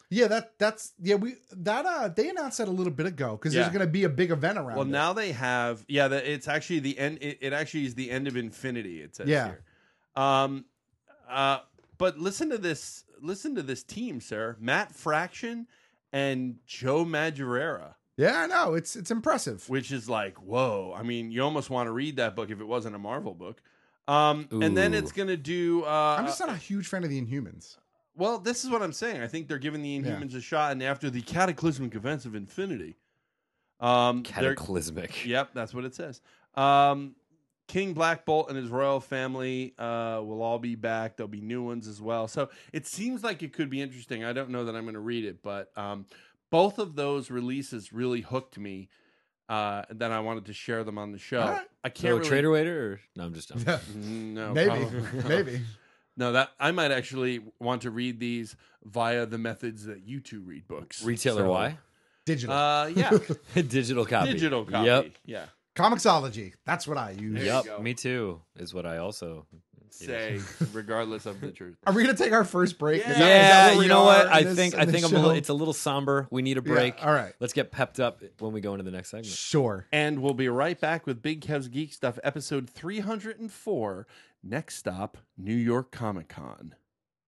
Yeah, that that's yeah we that uh they announced that a little bit ago because Yeah. there's going to be a big event around. Well, it. now they have. Yeah, the, it's actually the end. It, it actually is the end of Infinity. It says Yeah. here. Um, uh, but listen to this. Listen to this team, sir. Matt Fraction and Joe Madureira. Yeah, I know it's it's impressive. Which is like, whoa. I mean, you almost want to read that book if it wasn't a Marvel book. Um, and then Ooh. it's going to do. Uh, I'm just not a huge fan of the Inhumans. Well, this is what I'm saying. I think they're giving the Inhumans a shot, and after the cataclysmic events of Infinity, um, they're- Cataclysmic. Yep, that's what it says. Um, King Black Bolt and his royal family uh, will all be back. There'll be new ones as well. So it seems like it could be interesting. I don't know that I'm going to read it, but um, both of those releases really hooked me. Uh, and then I wanted to share them on the show. Right. I can't So really... Trader Waiter? Or... No, I'm just. I'm... no, maybe, probably. maybe. No, that I might actually want to read these via the methods that you two read books. Retailer So, Y? Digital. Uh, yeah, Digital copy. digital copy. Yep. Yeah. Comicsology. That's what I use. There you Yep. go. Me too. Is what I also Say, regardless of the truth. Are we going to take our first break? Is that- is that Yeah, where we you know are what? in I this- think in I this think I'm a show? little, it's a little somber. We need a Yeah, break. all right. Let's get pepped up when we go into the next segment. Sure. And we'll be right back with Big Kev's Geek Stuff, episode three hundred four. Next stop, New York Comic Con.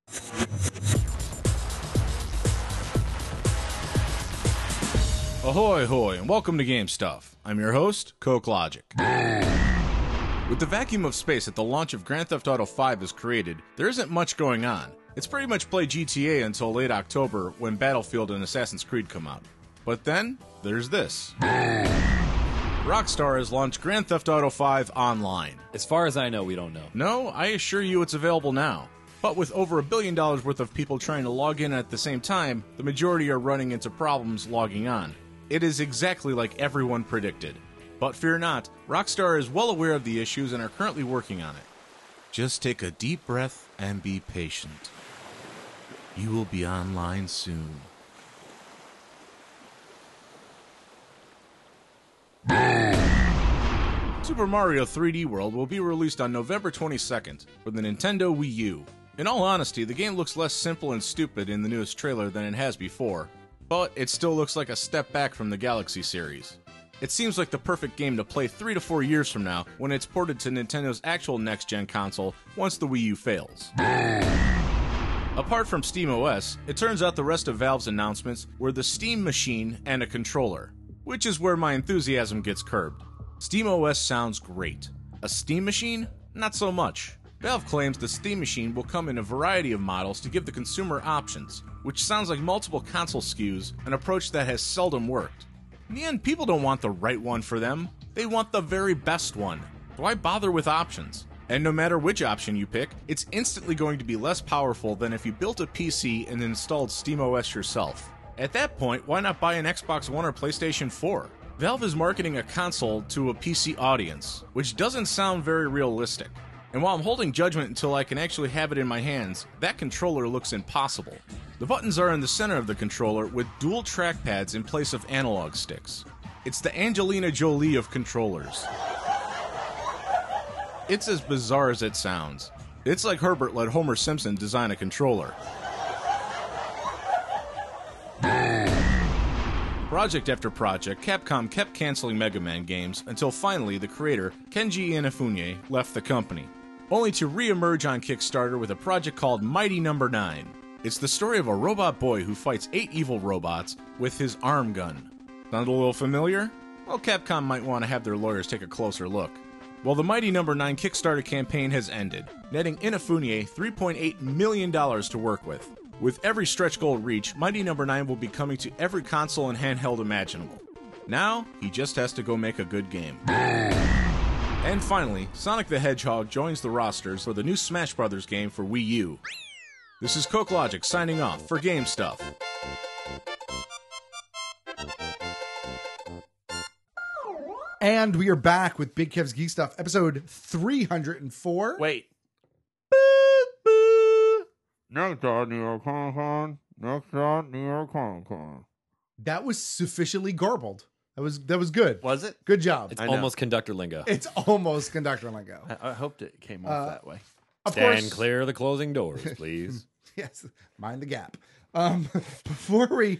Ahoy, hoy, and welcome to Game Stuff. I'm your host, Coke Logic. With the vacuum of space that the launch of Grand Theft Auto five has created, there isn't much going on. It's pretty much play G T A until late October when Battlefield and Assassin's Creed come out. But then, there's this. Rockstar has launched Grand Theft Auto five online. As far as I know, we don't know. No, I assure you it's available now. But with over a billion dollars worth of people trying to log in at the same time, the majority are running into problems logging on. It is exactly like everyone predicted. But fear not, Rockstar is well aware of the issues and are currently working on it. Just take a deep breath and be patient. You will be online soon. Super Mario three D World will be released on November twenty-second for the Nintendo Wii U. In all honesty, the game looks less simple and stupid in the newest trailer than it has before, but it still looks like a step back from the Galaxy series. It seems like the perfect game to play three to four years from now when it's ported to Nintendo's actual next-gen console once the Wii U fails. Apart from SteamOS, it turns out the rest of Valve's announcements were the Steam Machine and a controller, which is where my enthusiasm gets curbed. SteamOS sounds great. A Steam Machine? Not so much. Valve claims the Steam Machine will come in a variety of models to give the consumer options, which sounds like multiple console S K Us, an approach that has seldom worked. In the end, people don't want the right one for them. They want the very best one. Why bother with options? And no matter which option you pick, it's instantly going to be less powerful than if you built a P C and installed SteamOS yourself. At that point, why not buy an Xbox One or PlayStation four? Valve is marketing a console to a P C audience, which doesn't sound very realistic. And while I'm holding judgment until I can actually have it in my hands, that controller looks impossible. The buttons are in the center of the controller with dual trackpads in place of analog sticks. It's the Angelina Jolie of controllers. It's as bizarre as it sounds. It's like Herbert let Homer Simpson design a controller. Project after project, Capcom kept canceling Mega Man games until finally the creator, Kenji Inafune, left the company, only to re-emerge on Kickstarter with a project called Mighty Number nine. It's the story of a robot boy who fights eight evil robots with his arm gun. Sound a little familiar? Well, Capcom might want to have their lawyers take a closer look. Well, the Mighty Number nine Kickstarter campaign has ended, netting Inafune three point eight million dollars to work with. With every stretch goal reached, Mighty Number nine will be coming to every console and handheld imaginable. Now, he just has to go make a good game. And finally, Sonic the Hedgehog joins the rosters for the new Smash Brothers game for Wii U. This is Coke Logic signing off for Game Stuff. And we are back with Big Kev's Geek Stuff, episode three hundred four. Wait. Next on New York Comic Con. Next on New York Comic Con. That was sufficiently garbled. That was that was good. Was it? Good job. It's almost conductor lingo. It's almost conductor lingo. I, I hoped it came off Uh, that way. Of Stand course, clear of the closing doors, please. yes, mind the gap. Um, before we,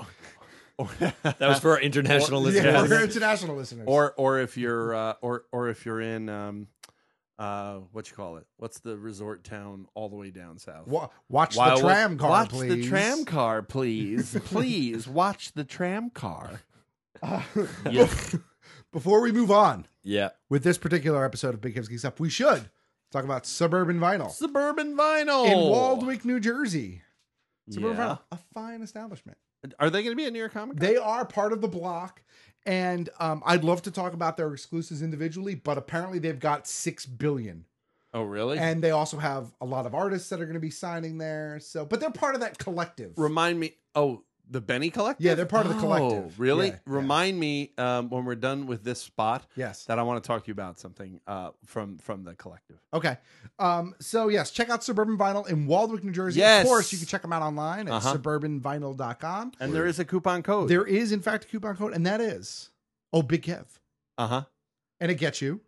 That was for our international Or- listeners. yeah, for our international listeners, Or or if you're uh, or or if you're in um, uh, what you call it? What's the resort town all the way down south? Wa- watch the Wild- tram car, Watch please. the tram car, please. Please watch the tram car. Uh, Yeah. Before we move on, Yeah. with this particular episode of Big Kids Geeks Up, we should talk about Suburban Vinyl Suburban Vinyl in Waldwick, New Jersey. Suburban Yeah. Vinyl, a fine establishment. Are they going to be at New York Comic Con? They are part of the block, and um, I'd love to talk about their exclusives individually, but apparently they've got six billion. Oh, really? And they also have a lot of artists that are going to be signing there. So, but they're part of that collective. Remind me. Oh, the Benny Collective? Yeah, they're part of the Oh, collective. really? Yeah, Remind me um, when we're done with this spot. Yes. That I want to talk to you about something uh, from from the collective. Okay. Um, so yes, check out Suburban Vinyl in Waldwick, New Jersey. Yes. Of course, you can check them out online at Uh-huh. suburban vinyl dot com. And there is a coupon code. There is, in fact, a coupon code, and that is, oh, Big Kev. Uh huh. And it gets you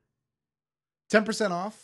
ten percent off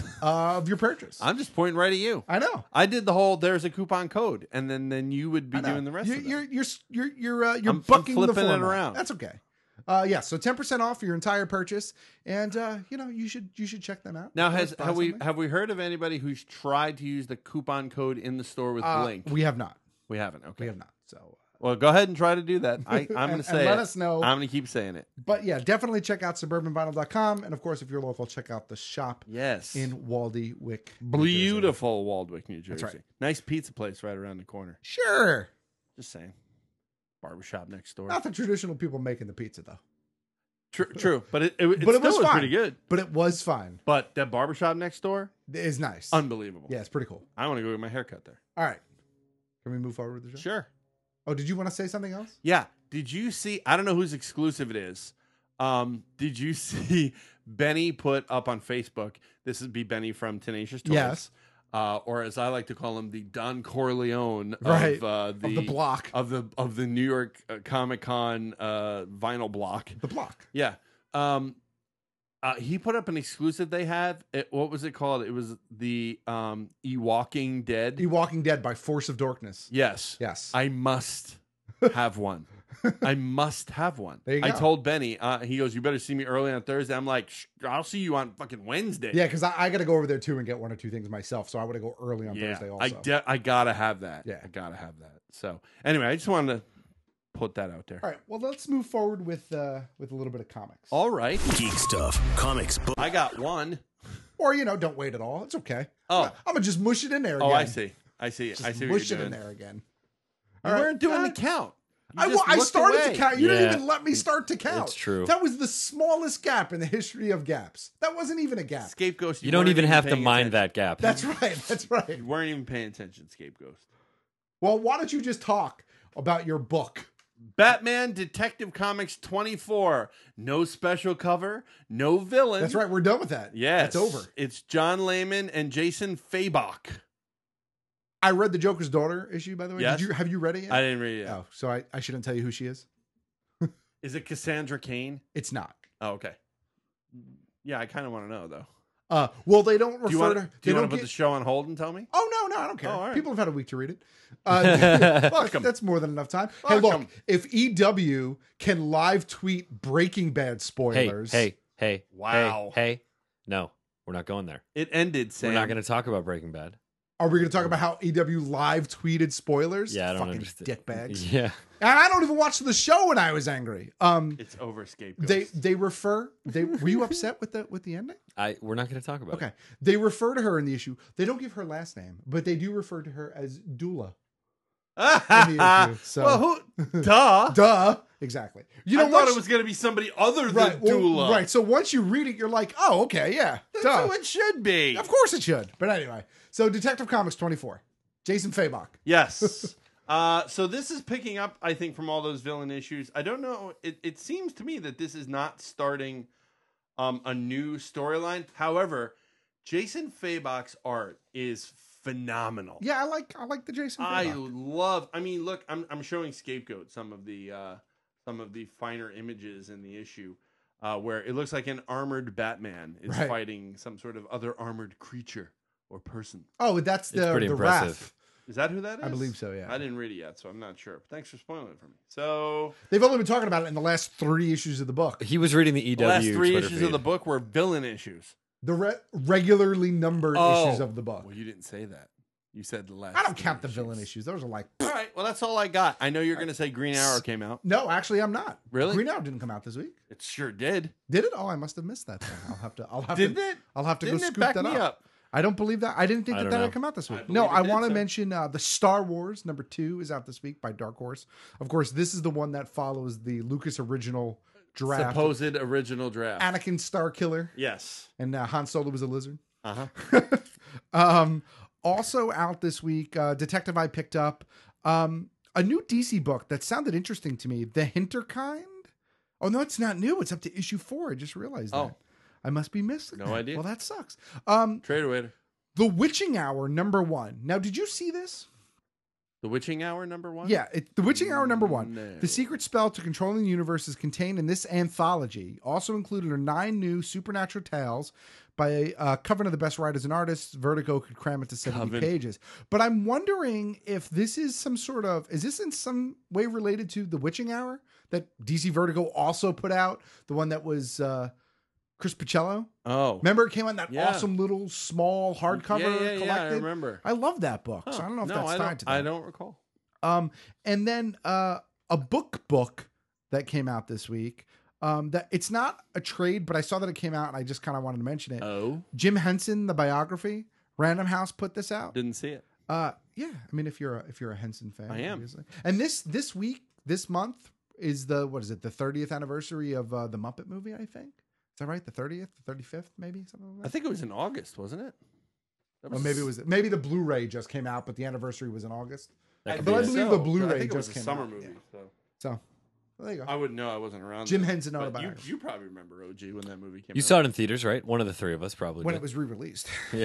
of your purchase. I'm just pointing right at you. I know. I did the whole. There's a coupon code, and then then you would be I know. doing the rest. You're of it. you're you're you're you're, uh, you're I'm- I'm bucking the flipping it format. around. That's okay. Uh, yeah, so ten percent off your entire purchase, and uh, you know you should you should check them out. Now, Of course, has buy have we something. have we heard of anybody who's tried to use the coupon code in the store with Uh, Blink? we have not. We haven't. Okay. We have not. So, Well, go ahead and try to do that. I, I'm And- going and to say let it. us know. I'm going to keep saying it. but yeah, definitely check out suburban vinyl dot com, and of course, if you're local, check out the shop. Yes. in Waldywick, New Jersey. Beautiful Waldwick, New Jersey. That's right. Nice pizza place right around the corner. Sure. Just saying. Barbershop next door. Not the traditional people making the pizza though. True, true, but it, it, it But it still was was fine. pretty good. But it was fine. But that barbershop next door It's nice. unbelievable. Yeah, it's pretty cool. I want to go get my haircut there. All right. Can we move forward with the show? Sure. Oh, did you want to say something else? Yeah. Did you see? I don't know whose exclusive it is. Um, did you see Benny put up on Facebook? This would be Benny from Tenacious Toys. Yes. Uh, or as I like to call him, the Don Corleone of, Right. uh, the, Of the block. of the of the New York uh, Comic Con uh, vinyl block. The block. Yeah. Um, uh, he put up an exclusive they have. It, what was it called? It was the um, E-Walking Dead. The Walking Dead by Force of Darkness. Yes. Yes. I must have one. I must have one. There you I go. told Benny, uh, he goes, you better see me early on Thursday. I'm like, Shh, I'll see you on fucking Wednesday. Yeah, because I, I got to go over there too and get one or two things myself. So I want to go early on Yeah, Thursday also. I, de- I gotta have that. Yeah. I gotta have that. So anyway, I just wanted to put that out there. All right. Well, let's move forward with uh, with a little bit of comics. All right. Geek stuff, comics, books. I got one. Or, you know, don't wait at all. It's okay. Oh. I'm going to just mush it in there again. Oh, I see. I see. Just I see what mush you're it in doing. there again. You All right. weren't doing Uh, the count. You I, just I looked started away. to count. You Yeah. didn't even let me start to count. It's true. That was the smallest gap in the history of gaps. That wasn't even a gap. Scapegoat. You don't weren't even have to paying mind attention. that gap. That's right. That's right. You weren't even paying attention, Scapegoat. Well, why don't you just talk about your book? Batman Detective Comics twenty-four. No special cover, no villain. That's right. We're done with that. Yes. It's over. It's John Layman and Jason Fabok. I read the Joker's Daughter issue, by the way. Yes. Did you have you read it yet? I didn't read it yet. Oh, so I, I shouldn't tell you who she is? Is it Cassandra Cain? It's not. Oh, okay. Yeah, I kind of want to know, though. Uh, well, they don't refer Do you want to. to They don't put get, the show on hold and tell me? Oh no, no, I don't care. Oh, all right. People have had a week to read it. Uh, look, Welcome. that's more than enough time. Hey, look, Welcome. if E W can live tweet Breaking Bad Hey, spoilers, hey, hey. Wow. Hey, hey. No, we're not going there. It ended, Sam. We're not going to talk about Breaking Bad. are we going to talk about how E W live tweeted spoilers? Yeah, I don't Fucking understand. dickbags. Yeah. And I don't even watch the show when I was angry. Um, It's over, Scapegoat. they they refer. They were you upset with the with the ending? I we're not going to talk about Okay, it. they refer to her in the issue. They don't give her last name, but they do refer to her as Dula. in the issue, so. Well, who? Duh. Duh. Exactly. You know I thought once- it was going to be somebody other than right, well, Dula. right. So once you read it, you're like, oh, okay, yeah. That's duh. how it should be. Of course it should. But anyway, so Detective Comics twenty-four, Jason Fabok. Yes. uh, so this is picking up, I think, from all those villain issues. I don't know. It, it seems to me that this is not starting um, a new storyline. However, Jason Fabok's art is phenomenal. Yeah, I like I like the Jason I Fabok. love. I mean, look, I'm I'm showing Scapegoat some of the uh, some of the finer images in the issue, uh, where it looks like an armored Batman is Right. fighting some sort of other armored creature or person. Oh, that's It's the pretty the impressive. Wrath. Is that who that is? I believe so, yeah. I didn't read it yet, so I'm not sure. Thanks for spoiling it for me. So They've only been talking about it in the last three issues of the book. He was reading the E the W last three Twitter issues feed. of the book were villain issues. The re- regularly numbered Oh. issues of the book. Well, you didn't say that. You said the last. I don't three count the issues. villain issues. Those are like... All right. Well, that's all I got. I know you're going to say Green Arrow came out. No, actually, I'm not. Really? Green Arrow didn't come out this week. It sure did. Did it? Oh, I must have missed that. Then. I'll have to. I'll have Didn't to. it? I'll have to Didn't go it scoop back that me up. up? I don't believe that. I didn't think I that don't that know. had come out this week. I No, believe it I did, want to sir. mention uh, the Star Wars number two is out this week by Dark Horse. Of course, this is the one that follows the Lucas original draft. Supposed original draft. Anakin Star Killer, Yes. and uh, Han Solo was a lizard. Uh huh. Um, also out this week, uh, Detective I picked up um, a new D C book that sounded interesting to me. The Hinterkind. Oh no, it's not new. It's up to issue four. I just realized Oh. that. I must be missing. No that. idea. Well, that sucks. Um, Trader waiter. The Witching Hour number one. Now, did you see this? The Witching Hour number one. Yeah, it, The Witching Hour number one. No. The secret spell to controlling the universe is contained in this anthology. Also included are nine new supernatural tales by uh, Coven of the Best Writers and Artists. Vertigo could cram it to seventy Coven. pages. But I'm wondering if this is some sort of, is this in some way related to The Witching Hour that D C Vertigo also put out? The one that was uh, Chris Pichello? Oh. Remember it came on that Yeah. awesome little small hardcover Yeah, yeah, yeah, I collected? remember. I love that book. So Huh. I don't know if no, that's I tied don't, to that. I don't recall. Um, and then uh, a book book that came out this week. Um, that it's not a trade, but I saw that it came out, and I just kind of wanted to mention it. Oh. Jim Henson, the biography. Random House put this out. Didn't see it. Uh, yeah. I mean, if you're a, if you're a Henson fan, I am. obviously. And this this week, this month is the what is it? The thirtieth anniversary of uh, the Muppet movie. I think is that right? The thirtieth, the thirty-fifth, maybe something like that. I think it was in August, wasn't it? That Or maybe it was maybe the Blu-ray just came out, but the anniversary was in August. That could But be I it. believe So, the I Blu-ray think it just was a came summer out. movie. Yeah. So. So well, there you go. I wouldn't know. I wasn't around. Jim then. Henson But you, autobiography. you probably remember O G when that movie came You out. saw it in theaters, right? One of the three of us probably when did. it was re-released. Yeah.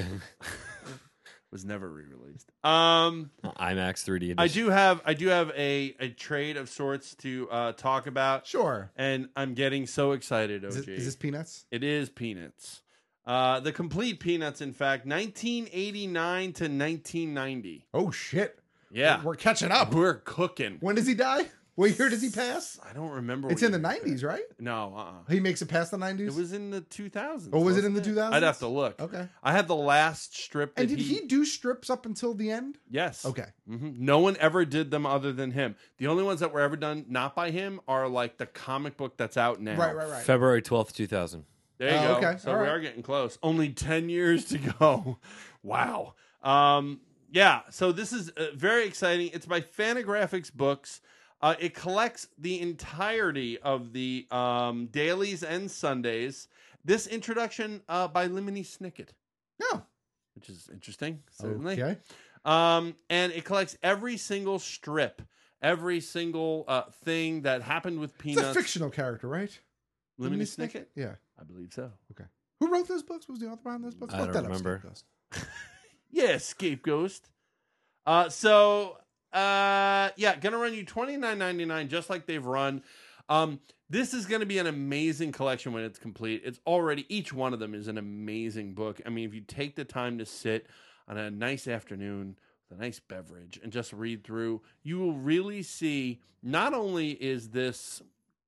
was never re-released. Um, IMAX three D edition. I do have I do have a, a trade of sorts to uh, talk about. Sure. And I'm getting so excited, O G. Is, it, is this Peanuts? It is Peanuts. Uh, the complete Peanuts, in fact, nineteen eighty-nine to nineteen ninety. Oh shit! Yeah, we're, we're catching up. We're cooking. When does he die? What year does he pass? I don't remember. It's what in the year he nineties, right? No, uh-uh. He makes it past the nineties. It was in the two thousands. Oh, was it in wasn't the two thousands? I'd have to look. Okay. I had the last strip. And that did he... do strips up until the end? Yes. Okay. hmm No one ever did them other than him. The only ones that were ever done not by him are like the comic book that's out now. Right, right, right. February twelfth, two thousand. There you Oh, go. okay. So All we right. are getting close. Only ten years to go. Wow. Um, yeah. So this is uh, very exciting. It's by Fantagraphics Books. Uh, it collects the entirety of the um, dailies and Sundays. This introduction uh, by Lemony Snicket. No. Which is interesting, certainly. Okay. Um, and it collects every single strip, every single uh, thing that happened with It's Peanuts. a fictional character, right? Lemony Lemony Snicket? Snicket? Yeah. I believe so. Okay. Who wrote those books? Was the author behind those books? I Look don't that up, remember. Scapegoat. Yeah, Scapegoat. Uh, so, uh, yeah, gonna run you twenty-nine ninety-nine, just like they've run. Um, this is gonna be an amazing collection when it's complete. It's already, each one of them is an amazing book. I mean, if you take the time to sit on a nice afternoon with a nice beverage and just read through, you will really see, not only is this,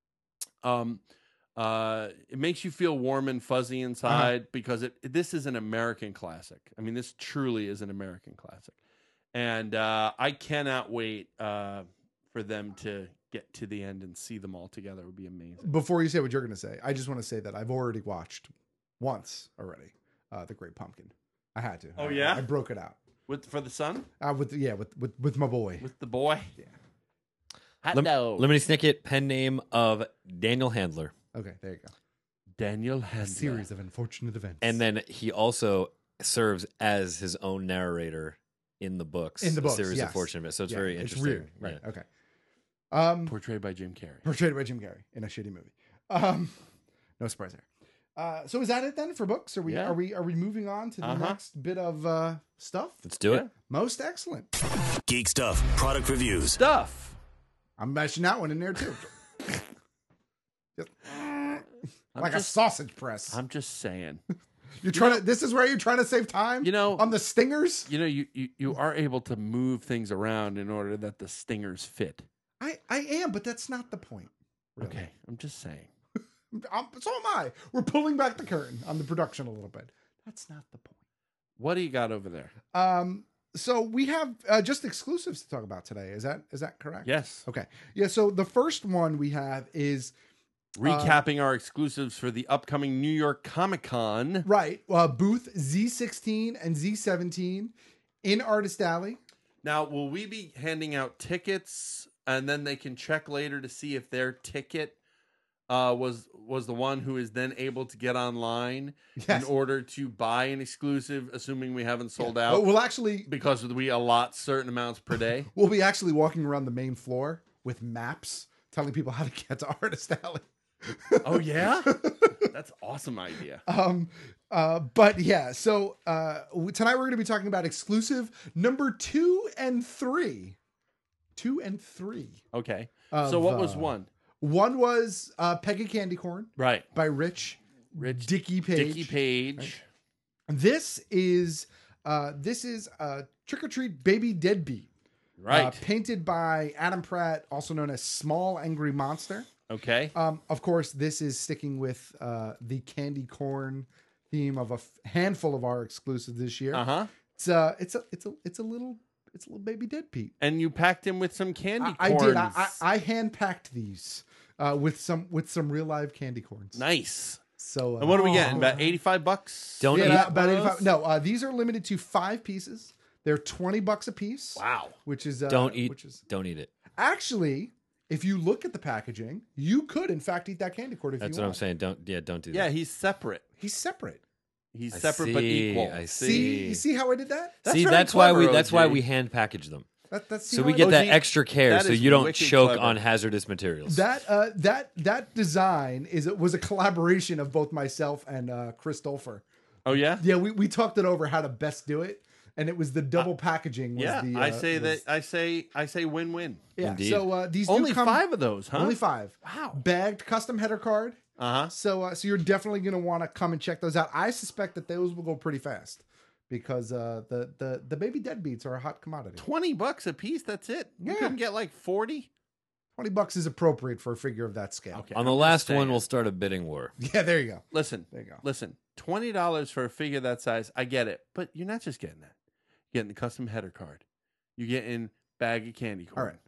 um, uh, it makes you feel warm and fuzzy inside uh-huh. because it this is an American classic. I mean, this truly is an American classic. And uh, I cannot wait uh, for them to get to the end and see them all together. It would be amazing. Before you say what you're going to say, I just want to say that I've already watched once already uh, The Great Pumpkin. I had to. Oh, I, yeah? I broke it out. With For the son? Uh, with yeah, with, with with my boy. With the boy? Yeah. Hot Lem- dog. Lemony Snicket, pen name of Daniel Handler. Okay, there you go. Daniel A Handler. series of unfortunate events. And then he also serves as his own narrator in the books. In the books, a series yes. of fortunate events. So it's Yeah, very it's interesting. weird. Yeah. Right. Okay. Um, Portrayed by Jim Carrey. portrayed by Jim Carrey in a shitty movie. Um, no surprise there. Uh, so is that it then for books? Are we Yeah. are we are we moving on to the Uh-huh. next bit of uh, stuff? Let's do Yeah. it. Most excellent. Geek stuff, product reviews. Stuff. I'm mashing that one in there too. Just- like just- a sausage press. I'm just saying. You're trying to. This is where you're trying to save time. You know, on the stingers. You know, you, you you are able to move things around in order that the stingers fit. I I am, but that's not the point. Really. Okay, I'm just saying. I'm, so am I. We're pulling back the curtain on the production a little bit. That's not the point. What do you got over there? Um. So we have uh, just exclusives to talk about today. Is that is that correct? Yes. Okay. Yeah. So the first one we have is recapping uh, our exclusives for the upcoming New York Comic Con. Right. Uh, booth Z sixteen and Z seventeen in Artist Alley. Now, will we be handing out tickets, and then they can check later to see if their ticket uh, was was the one who is then able to get online yes. in order to buy an exclusive, assuming we haven't sold yeah. out? Well, we'll actually because we allot certain amounts per day. We'll be actually walking around the main floor with maps telling people how to get to Artist Alley. Oh yeah, that's an awesome idea. Um, uh, but yeah, so uh, tonight we're going to be talking about exclusive number two and three, two and three. Okay. Of, so what was uh, one? One was uh, Peggy Candy Corn, right, by Rich, Rich Dicky Page. Dicky Page. Right? This is uh, this is uh, Trick or Treat Baby Deadbeat, right? Uh, painted by Adam Pratt, also known as Small Angry Monster. Okay. Um, of course, this is sticking with uh, the candy corn theme of a f- handful of our exclusives this year. Uh huh. It's uh, it's a it's a it's a little it's a little baby Deadbeat. And you packed him with some candy I, corns. I did. I, I, I hand packed these uh, with some with some real live candy corns. Nice. So uh, and what are we getting? About eighty five bucks. Don't yeah, eat about eighty five. No, uh, these are limited to five pieces. They're twenty bucks a piece. Wow. Which is uh, don't eat. Which is don't eat it. Actually. If you look at the packaging, you could, in fact, eat that candy corn if That's you what want. I'm saying. Don't, yeah, don't do that. Yeah, he's separate. He's separate. He's I separate see, but equal. I See, see. you see how I did that? That's see, very that's clever, why we. That's O G. why we hand package them. That, that's So how we I get did that O G, extra care, that so is you don't wicked choke clever. on hazardous materials. That uh, that that design is was a collaboration of both myself and uh, Chris Dolfer. Oh yeah, yeah. We, we talked it over how to best do it, and it was the double packaging. Was yeah. the, uh, I say was, that. I say. I say win-win. Yeah. Indeed. So uh, these do Only come, five of those, huh? Only five. Wow. Bagged custom header card. Uh huh. So uh, so you're definitely going to want to come and check those out. I suspect that those will go pretty fast because uh, the the the baby deadbeats are a hot commodity. Twenty bucks a piece. That's it. You Yeah. couldn't get like forty. Twenty bucks is appropriate for a figure of that scale. Okay. on the I'm last just saying. one, we'll start a bidding war. Yeah, there you go. Listen. There you go. Listen. Twenty dollars for a figure that size. I get it, but you're not just getting that. You're getting the custom header card. You're getting bag of candy corn. All right.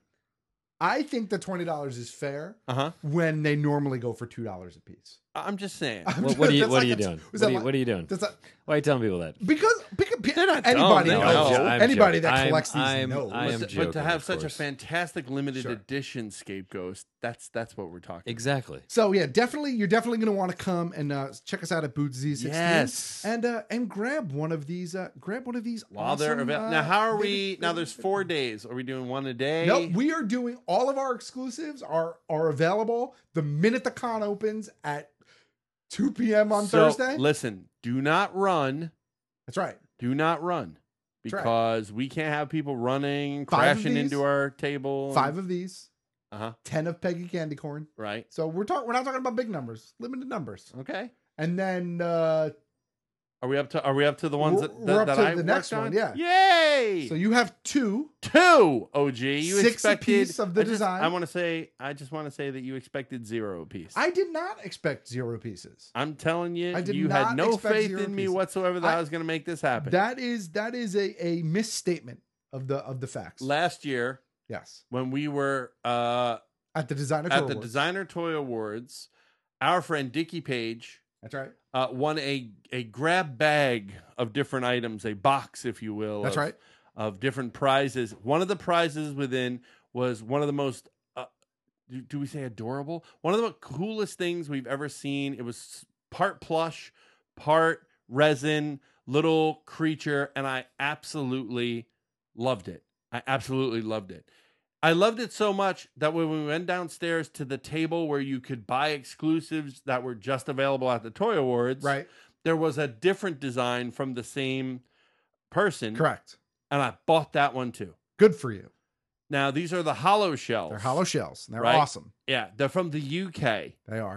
I think that twenty dollars is fair Uh huh. when they normally go for two dollars a piece. I'm just saying. What, what are you? That's What like are you a- doing? was What that are you, like- what are you doing? Does that, Why are you telling people that? because, because They're not anybody dumb, knows. they know. I'm Anybody joking. that I'm- collects these I'm- knows. I am but, joking, but to have of such a course. fantastic limited Sure. edition scapegoat, that's that's what we're talking. Exactly. So yeah, definitely, you're definitely going to want to come and uh, check us out at Booth Z sixteen. Yes. and uh, and grab one of these. Uh, grab one of these. While they're awesome, available. uh, Now, how are we? baby- Now, there's four days. Are we doing one a day? No, we are doing all of our exclusives are are available the minute the con opens at two p.m. on So, Thursday. Listen, do not run. That's right. Do not run That's right. because we can't have people running, Five of crashing these? into our table. Five of these, Uh huh. ten of Peggy Candy Corn. Right. So we're talking. We're not talking about big numbers, limited numbers. Okay. And then uh, Are we up to? Are we up to the ones We're- that, we're that, up that to I the next worked one, on? yeah. Yay! so you have two. Two, O G. You Six expected apiece of the I just- design. I want to say. I just want to say that you expected zero apiece. I did not expect zero pieces. I'm telling you, I did you not had no expect faith zero in me pieces. whatsoever that I, I- was going to make this happen. That is that is a, a misstatement of the of the facts. Last year, yes, when we were uh, at the designer at Tour the Awards. Designer Toy Awards, our friend Dicky Page That's right. uh, won a a grab bag of different items, a box, if you will. That's of, right. Of different prizes. One of the prizes within was one of the most. Uh, do, do we say adorable? One of the coolest things we've ever seen. It was part plush, part resin, little creature, and I absolutely loved it. I absolutely loved it. I loved it so much that when we went downstairs to the table where you could buy exclusives that were just available at the Toy Awards, Right. there was a different design from the same person. Correct. And I bought that one too. Good for you. Now, these are the hollow shells. They're hollow shells. And they're right? awesome. Yeah, they're from the U K. They are.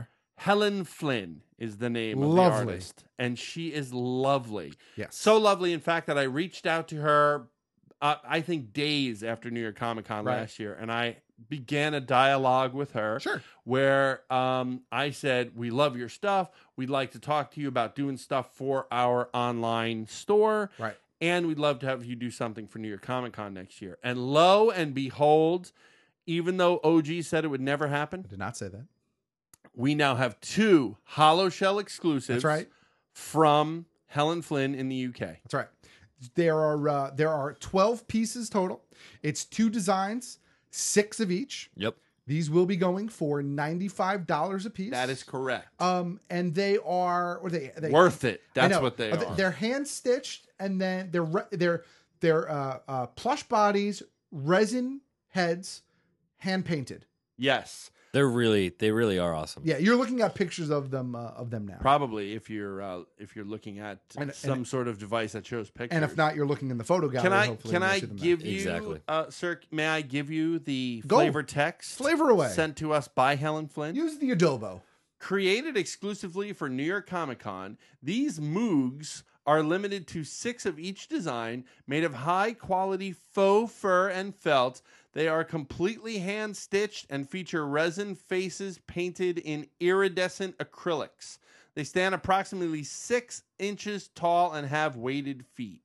Helen Flynn is the name of Lovely. the artist, and she is lovely. Yes. So lovely, in fact, that I reached out to her, uh, I think days after New York Comic Con Right. last year, and I began a dialogue with her Sure. where um, I said, we love your stuff. We'd like to talk to you about doing stuff for our online store. Right. And we'd love to have you do something for New York Comic Con next year. And lo and behold, even though O G said it would never happen, I did not say that. we now have two Hollow Shell exclusives That's right. from Helen Flynn in the U K. That's right. There are uh, there are twelve pieces total. It's two designs, six of each. Yep. These will be going for ninety-five dollars a piece. That is correct. Um, and they are what are they, they Worth it. I That's know. what they Uh, are. They're hand stitched, and then they're re- they're they're uh, uh, plush bodies, resin heads, hand painted. Yes. They're really, they really are awesome. Yeah, you're looking at pictures of them uh, of them now. Probably if you're uh, if you're looking at And- some and- sort of device that shows pictures. And if not, you're looking in the photo gallery. can I hopefully can you'll I see them there. give you Exactly. uh, sir? May I give you the Go. flavor text Flavor away. sent to us by Helen Flynn? Use the adobo. Created exclusively for New York Comic Con, these Moogs are limited to six of each design, made of high quality faux fur and felt. They are completely hand stitched and feature resin faces painted in iridescent acrylics. They stand approximately six inches tall and have weighted feet.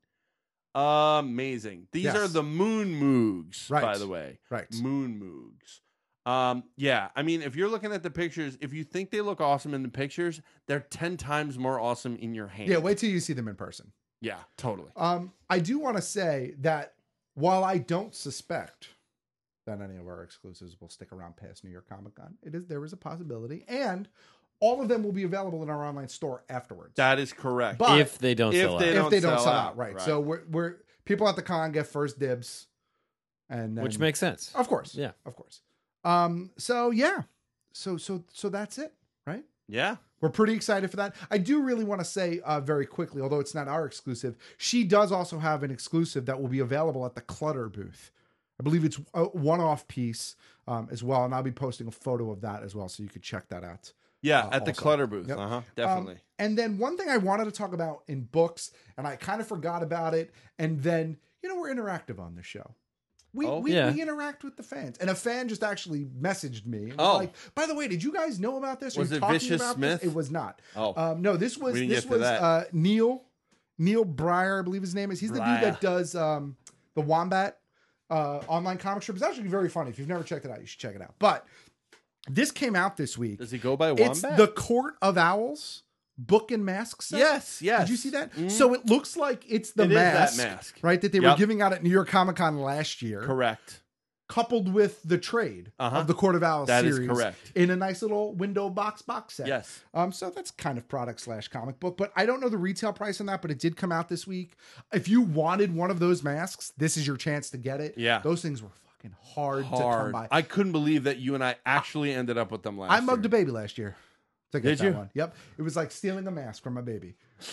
Amazing. These Yes. are the Moon Moogs, Right. by the way. Right. Moon Moogs. Um, yeah, I mean, if you're looking at the pictures, if you think they look awesome in the pictures, they're ten times more awesome in your hand. Yeah, wait till you see them in person. Yeah, totally. Um, I do want to say that while I don't suspect that any of our exclusives will stick around past New York Comic Con, it is there is a possibility, and all of them will be available in our online store afterwards. That is correct. But if they don't if sell they out. don't if they don't sell sell out, out, right. right. So we're we're people at the con get first dibs, and then, Which makes sense. of course, Yeah. of course. Um, so yeah, so so so that's it, right? Yeah. We're pretty excited for that. I do really want to say uh, very quickly, although it's not our exclusive, she does also have an exclusive that will be available at the Clutter booth. I believe it's a one-off piece um, as well, and I'll be posting a photo of that as well, so you could check that out. Yeah, Uh, at the also. Clutter booth. Yep. Uh-huh. Um, Definitely. and then one thing I wanted to talk about in books, and I kind of forgot about it, and then, you know, we're interactive on this show. We, Oh, we, yeah. we interact with the fans. And a fan just actually messaged me. And was Oh. like, by the way, did you guys know about this? Are Was you it talking Vicious about Smith? This? It was not. Oh. Um, no, this was We didn't this get to was that. uh, Neil Neil Breyer, I believe his name is. He's the Breyer. dude that does um, the Wombat uh, online comic strip. It's actually very funny. If you've never checked it out, you should check it out. But this came out this week. Does he go by It's Wombat? the Court of Owls book and mask set. Yes, yes. Did you see that? Mhm. So it looks like it's the It is that mask, mask. right? That they were Yep. giving out at New York Comic Con last year, Correct. coupled with the trade Uh-huh. of the Court of Owls That is series, correct. in a nice little window box box set. Yes. Um. So that's kind of product slash comic book, but I don't know the retail price on that. But it did come out this week. If you wanted one of those masks, this is your chance to get it. Yeah. Those things were fucking hard, to come Hard. by. I couldn't believe that you and I actually ended up with them last I mugged year. a baby last year. To get Did that you? One. Yep. It was like stealing a mask from my baby.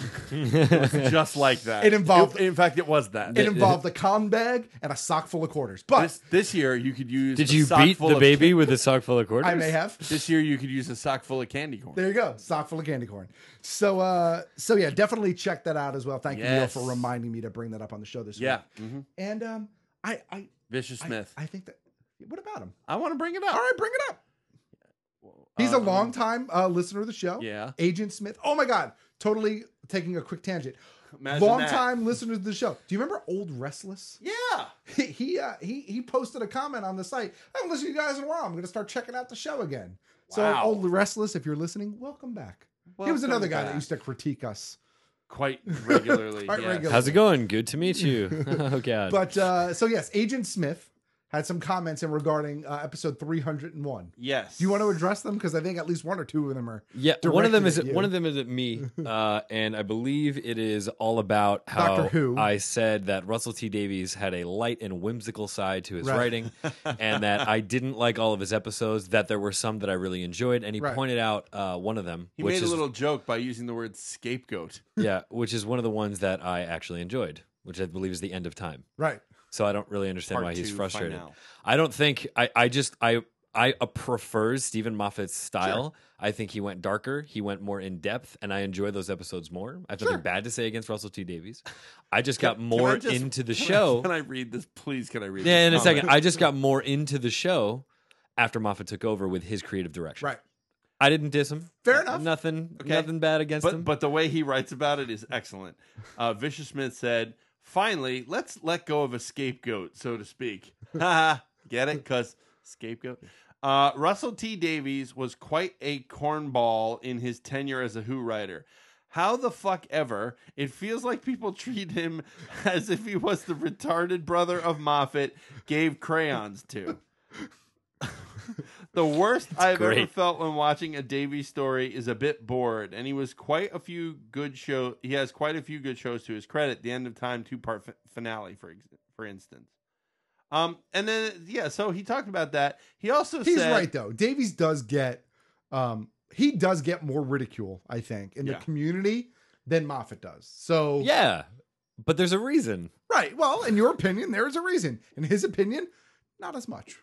Just like that. It involved- In fact, it was that. It involved a con bag and a sock full of quarters. But This, this year, you could use. Did a you sock beat full the of baby can- with a sock full of quarters? I may have. This year, you could use a sock full of candy corn. There you go. Sock full of candy corn. So uh so yeah, definitely check that out as well. Thank you, Neil, Yes. for reminding me to bring that up on the show this Yeah. week. hmm And um I I Vicious I, Smith. I think that what about him? I want to bring it up. All right, bring it up. He's a Um, long time uh, listener of the show. Yeah. Agent Smith. Oh my God. Totally taking a quick tangent. Imagine long that. time listener to the show. Do you remember Old Restless? Yeah. He he, uh, he he posted a comment on the site. I haven't listened to you guys in a while. I'm going to start checking out the show again. So Wow. Old Restless, if you're listening, welcome back. he was Welcome another guy back. that used to critique us. Quite regularly. Quite yes. regularly. How's it going? Good to meet you. Oh, God. But uh, so yes, Agent Smith had some comments in regarding uh, episode three hundred one. Yes. Do you want to address them? Because I think at least one or two of them are. Yeah, one of them is directed at you. one of them is at me, uh, and I believe it is all about how Doctor Who. I said that Russell T Davies had a light and whimsical side to his Right. writing, and that I didn't like all of his episodes. That there were some that I really enjoyed, and he Right. pointed out uh, one of them, He which made a is little joke by using the word scapegoat. yeah, which is one of the ones that I actually enjoyed, which I believe is the end of time. Right. So I don't really understand Part why he's two, frustrated. final. I don't think I, I just I I uh, prefers Stephen Moffat's style. Sure. I think he went darker. He went more in depth, and I enjoy those episodes more. I have Sure. nothing bad to say against Russell T Davies. I just Can- got can more I just- into the can I- show. Can I read this? Please, can I read Yeah, this in a comment? second. I just got more into the show after Moffat took over with his creative direction. Right. I didn't diss him. Fair enough. Nothing. Okay. Nothing bad against but, him. But the way he writes about it is excellent. Uh, Vicious Smith said, "Finally, let's let go of a scapegoat, so to speak." Haha, get it? Because scapegoat. Uh, Russell T Davies was quite a cornball in his tenure as a Who writer. How the fuck ever? It feels like people treat him as if he was the retarded brother of Moffat gave crayons to. The worst I've great. ever felt when watching a Davies story is a bit bored, and he was quite a few good show. He has quite a few good shows to his credit. The End of Time two part f- finale, for ex- for instance. Um, and then yeah, so he talked about that. He also He's said, right though. Davies does get, um, he does get more ridicule, I think, in Yeah. the community than Moffat does. So yeah, but there's a reason. right. Well, in your opinion, there is a reason. In his opinion, not as much.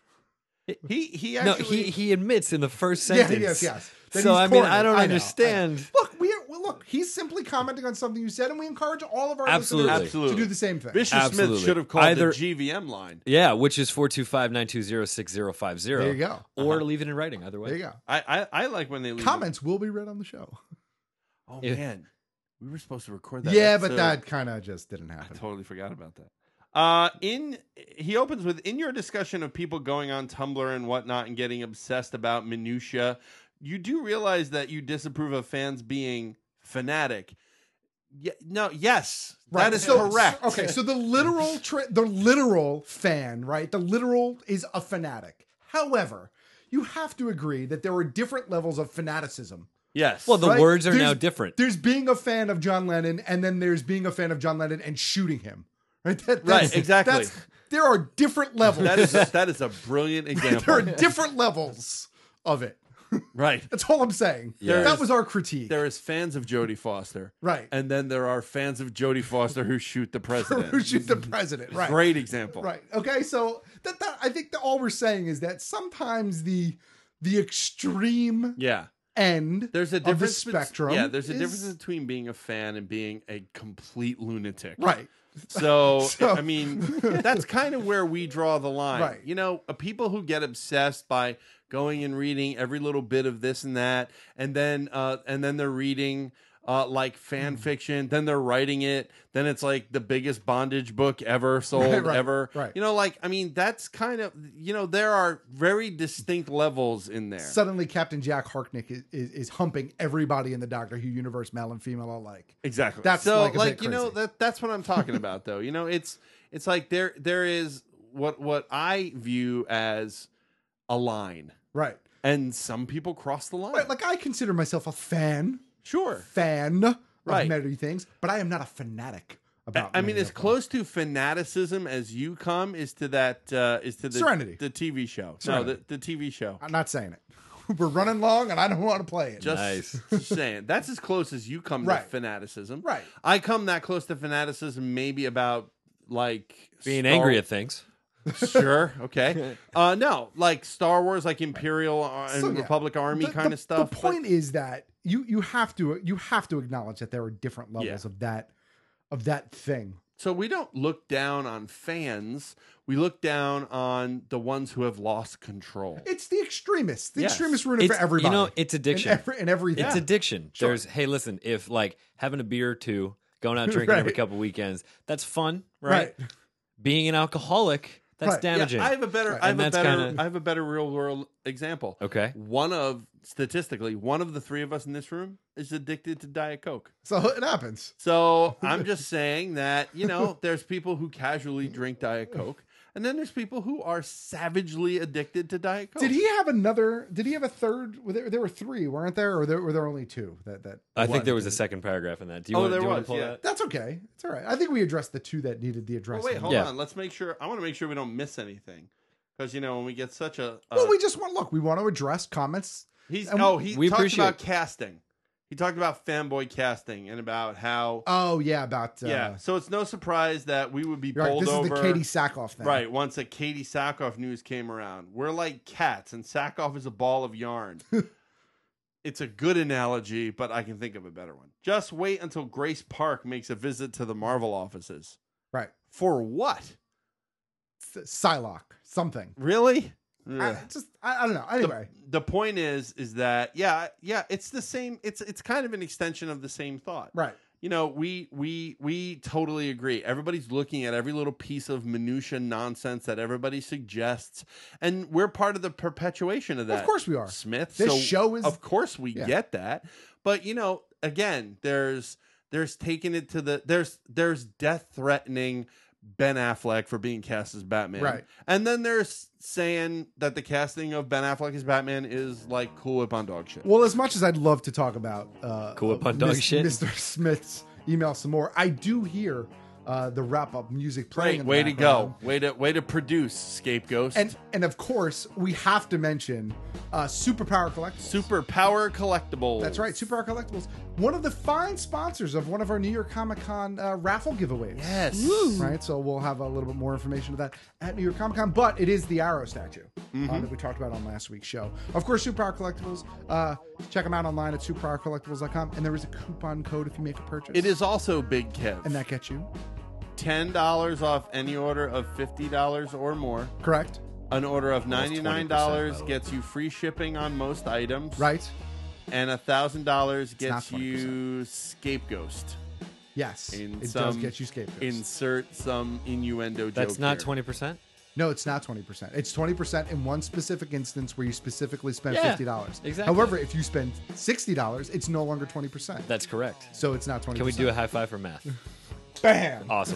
He he No, actually he he admits in the first Yeah, sentence. yes, yes. That So he's I mean, corny. I don't I know, I understand. know. Look, we are, well, look. He's simply commenting on something you said, and we encourage all of our Absolutely. listeners Absolutely. to do the same thing. Vicious Absolutely. Smith should have called Either- the G V M line. Yeah, which is four two five, nine two zero, six zero five zero. There you go. Or Uh-huh. leave it in writing, either way. There you go. I I, I like when they leave Comments will be read on the show. it. Oh Yeah. man, we were supposed to record that. Yeah, but episode. that kind of just didn't I happen. totally forgot about that. Uh, in he opens with, in your discussion of people going on Tumblr and whatnot and getting obsessed about minutia, you do realize that you disapprove of fans being fanatic. Yeah, no, yes, Right. that is So- correct. so- okay, so the literal tri- the literal fan, right? The literal is a fanatic. However, you have to agree that there are different levels of fanaticism. Yes. Well, the right? words are There's- now different. There's being a fan of John Lennon, and then there's being a fan of John Lennon and shooting him. Right, That- Right, that's- exactly. that's- there are different levels. that is a, that is a brilliant there example. are different levels of it. Right. That's all I'm saying. There That is- was our critique. There is fans of Jodie Foster, Right. and then there are fans of Jodie Foster who shoot the president. Who shoot the president? Right. Great example. Right. Okay. So that, that I think that all we're saying is that sometimes the the extreme Yeah. end There's a of the difference. bet- spectrum. yeah, there's a is- difference between being a fan and being a complete lunatic. Right. So, So- I mean, that's kind of where we draw the line. Right. You know, uh, people who get obsessed by going and reading every little bit of this and that, and then uh, and then they're reading uh, like fan fiction, then they're writing it, then it's like the biggest bondage book ever sold Right, right, ever. right. You know, like I mean, that's kind of you know there are very distinct levels in there. Suddenly, Captain Jack Harkness is, is, is humping everybody in the Doctor Who universe, male and female alike. Exactly. That's so like, a like bit you know crazy. that that's what I'm talking about though. You know, it's it's like there there is what what I view as a line. Right. And some people cross the line. Right. Like I consider myself a fan. Sure. Fan of Right. many things, but I am not a fanatic about. I mean, many as of them. close to fanaticism as you come is to that uh, is to the Serenity. the T V show. Serenity. No, the, the T V show. I'm not saying it. We're running long, and I don't want to play it. Just, just saying. That's as close as you come Right. to fanaticism. Right. I come that close to fanaticism maybe about like Being Star- angry at things. Sure. Okay. Uh, no, like Star Wars, like Imperial uh, and So, yeah. Republic Army The- kind the- of stuff. The but- point is that you you have to you have to acknowledge that there are different levels Yeah. of that of that thing. So we don't look down on fans. We look down on the ones who have lost control. It's the extremists. The Yes. extremists ruin it for It's- everybody. You know, it's addiction. And, every, and everything. It's addiction. Sure. There's, hey, listen, if like having a beer or two, going out drinking every Right. couple weekends, that's fun, right? Right. Being an alcoholic, that's Right. Yeah, damaging. I have a better, Right. I have And a that's better, kinda- I have a better real world example. Okay. One of statistically, one of the three of us in this room is addicted to Diet Coke. So it happens. So I'm just saying that you know, there's people who casually drink Diet Coke, and then there's people who are savagely addicted to Diet Coke. Did he have another? Did he have a third? Were there, there were three, weren't there, or there, were there only two? That that I think there was a wasn't? second paragraph in that. Do you Oh, want, there do you want was, to pull yeah. that? That's okay. It's all right. I think we addressed the two that needed the Oh, addressing. wait, hold Yeah. on. Let's make sure. I want to make sure we don't miss anything, because you know when we get such a. a Well, we just want look. We want to address comments. he's and oh he we talked appreciate- about casting. He talked about fanboy casting and about how. Oh yeah, about uh, yeah. So it's no surprise that we would be Right, bowled this is over. the Katie Sackhoff thing. Right. Once the Katie Sackhoff news came around, we're like cats, and Sackhoff is a ball of yarn. It's a good analogy, but I can think of a better one. Just wait until Grace Park makes a visit to the Marvel offices. Right. For what? Psylocke, something. Really? I, just I, I don't know. Anyway, the, the point is, is that yeah, yeah, it's the same. It's it's kind of an extension of the same thought, right? You know, we we we totally agree. Everybody's looking at every little piece of minutia nonsense that everybody suggests, and we're part of the perpetuation of that. Of course we are, Smith. This so show is, of course, we yeah. get that. But you know, again, there's there's taking it to the there's there's death threatening Ben Affleck for being cast as Batman. Right. And then there's saying that the casting of Ben Affleck as Batman is like Cool Whip on dog shit. Well, as much as I'd love to talk about uh, Cool Whip on uh, dog shit. Mister Smith's email some more, I do hear uh, the wrap up music playing. Great, in the way to background. go. Way to way to produce, Scapegoat. And and of course, we have to mention uh, Superpower Collectibles. Superpower Collectibles. That's right, Superpower Collectibles. One of the fine sponsors of one of our New York Comic Con uh, raffle giveaways. Yes. Right, so we'll have a little bit more information of that at New York Comic Con, but it is the Arrow statue Mm-hmm. uh, that we talked about on last week's show. Of course, Superpower Collectibles. Uh, check them out online at superpower collectibles dot com, and there is a coupon code if you make a purchase. It is also Big Kev. And that gets you ten dollars off any order of fifty dollars or more. Correct. An order of Almost ninety-nine dollars gets you free shipping on most items. Right. And one thousand dollars not gets twenty you Scapegoat. Yes, In it some, does get you Scapegoat. Insert some innuendo joke That's not here. twenty percent? No, it's not twenty percent. It's twenty percent in one specific instance where you specifically spend Yeah, fifty dollars. exactly. However, if you spend sixty dollars, it's no longer twenty percent. That's correct. So it's not twenty Can we percent. do a high five for math? Bam! Awesome.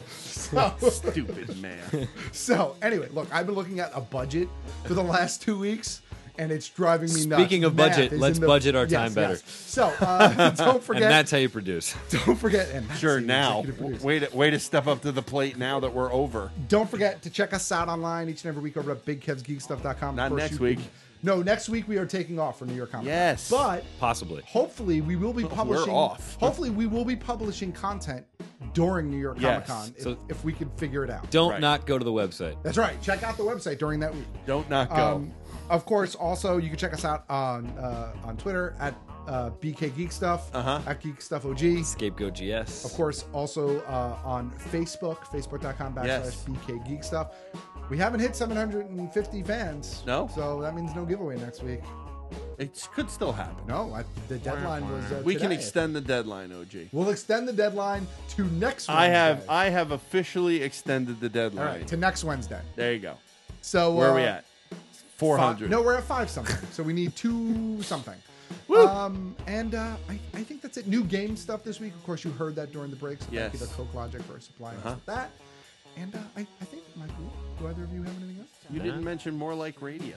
So, Stupid man. So, anyway, look, I've been looking at a budget for the last two weeks, and it's driving me nuts. Speaking of Math budget, is let's in the- budget our Yes, time better. yes. So, uh, don't forget. And that's how you produce. Don't forget. And that's Sure, the now. executive producer. Way to, way to step up to the plate now that we're over. Don't forget to check us out online each and every week over at big kevs geek stuff dot com. Not Of course, next you week. can- No, next week we are taking off for New York Comic Con. Yes. But Possibly. hopefully we will be We're publishing. off. Hopefully we will be publishing content during New York Yes. Comic Con if, So- if we can figure it out. Don't Right. not go to the website. That's right. Check out the website during that week. Don't not go. Um, of course, also you can check us out on uh, on Twitter at uh, B K Geek Stuff, Uh-huh. at Geek Stuff O G. Scapegoat G S. Of course, also uh, on Facebook, facebook dot com backslash Yes. B K Geek Stuff. We haven't hit seven hundred fifty fans. No? So that means no giveaway next week. It could still happen. No, I, the deadline was. Uh, We can today. extend the deadline, O G. We'll extend the deadline to next Wednesday. I have I have officially extended the All deadline. right, to next Wednesday. There you go. So Where uh, are we at? four hundred. Five, no, we're at five something. So we need two something. Um, and uh, I, I think that's it. New game stuff this week. Of course, you heard that during the break. So Yes. thank you to Coke Logic for supplying Uh-huh. us with that. And uh, I, I think it might be it. Do either of you have anything else? You didn't mention More Like Radio.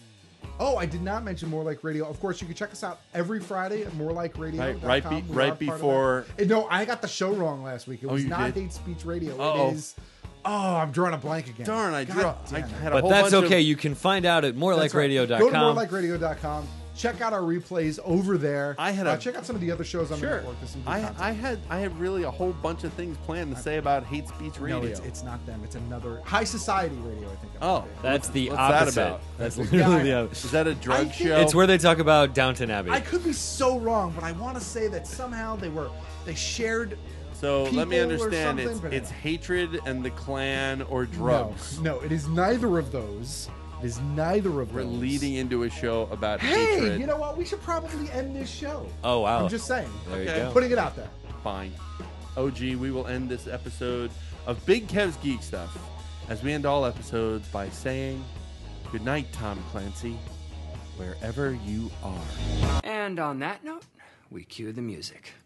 Oh, I did not mention More Like Radio. Of course, you can check us out every Friday at more like radio dot com. Right- right be- We right are part of before- that. Eh, No, I got the show wrong last week. It Oh, was you not did? Hate Speech Radio. Uh-oh. It is. Oh, I'm drawing a blank again. Darn, I God drew. I damn it. had a But whole that's bunch okay. Of, You can find out at more like That's right. radio dot Go to com. more like radio dot com. Check out our replays over there. I had uh, a- check out some of the other shows on the Sure. network. There's some good I, content. I had I had really a whole bunch of things planned to say about Hate Speech Radio. No, it's, it's not them. It's another High Society Radio. I think. it Oh, might be. That's the What's that opposite. about? That's Yeah, literally I the know. opposite. Is that a drug I think- show? It's where they talk about Downton Abbey. I could be so wrong, but I want to say that somehow they were they shared. So let me people or understand. something, It's but it's hatred and the Klan or No, drugs. no, it is neither of those. It is neither of We're those. leading into a show about Hey, hatred. you know what? We should probably end this show. Oh, wow. I'm just saying. There you Okay. go. Putting it out there. Fine. O G, we will end this episode of Big Kev's Geek Stuff as we end all episodes by saying good night, Tom Clancy, wherever you are. And on that note, we cue the music.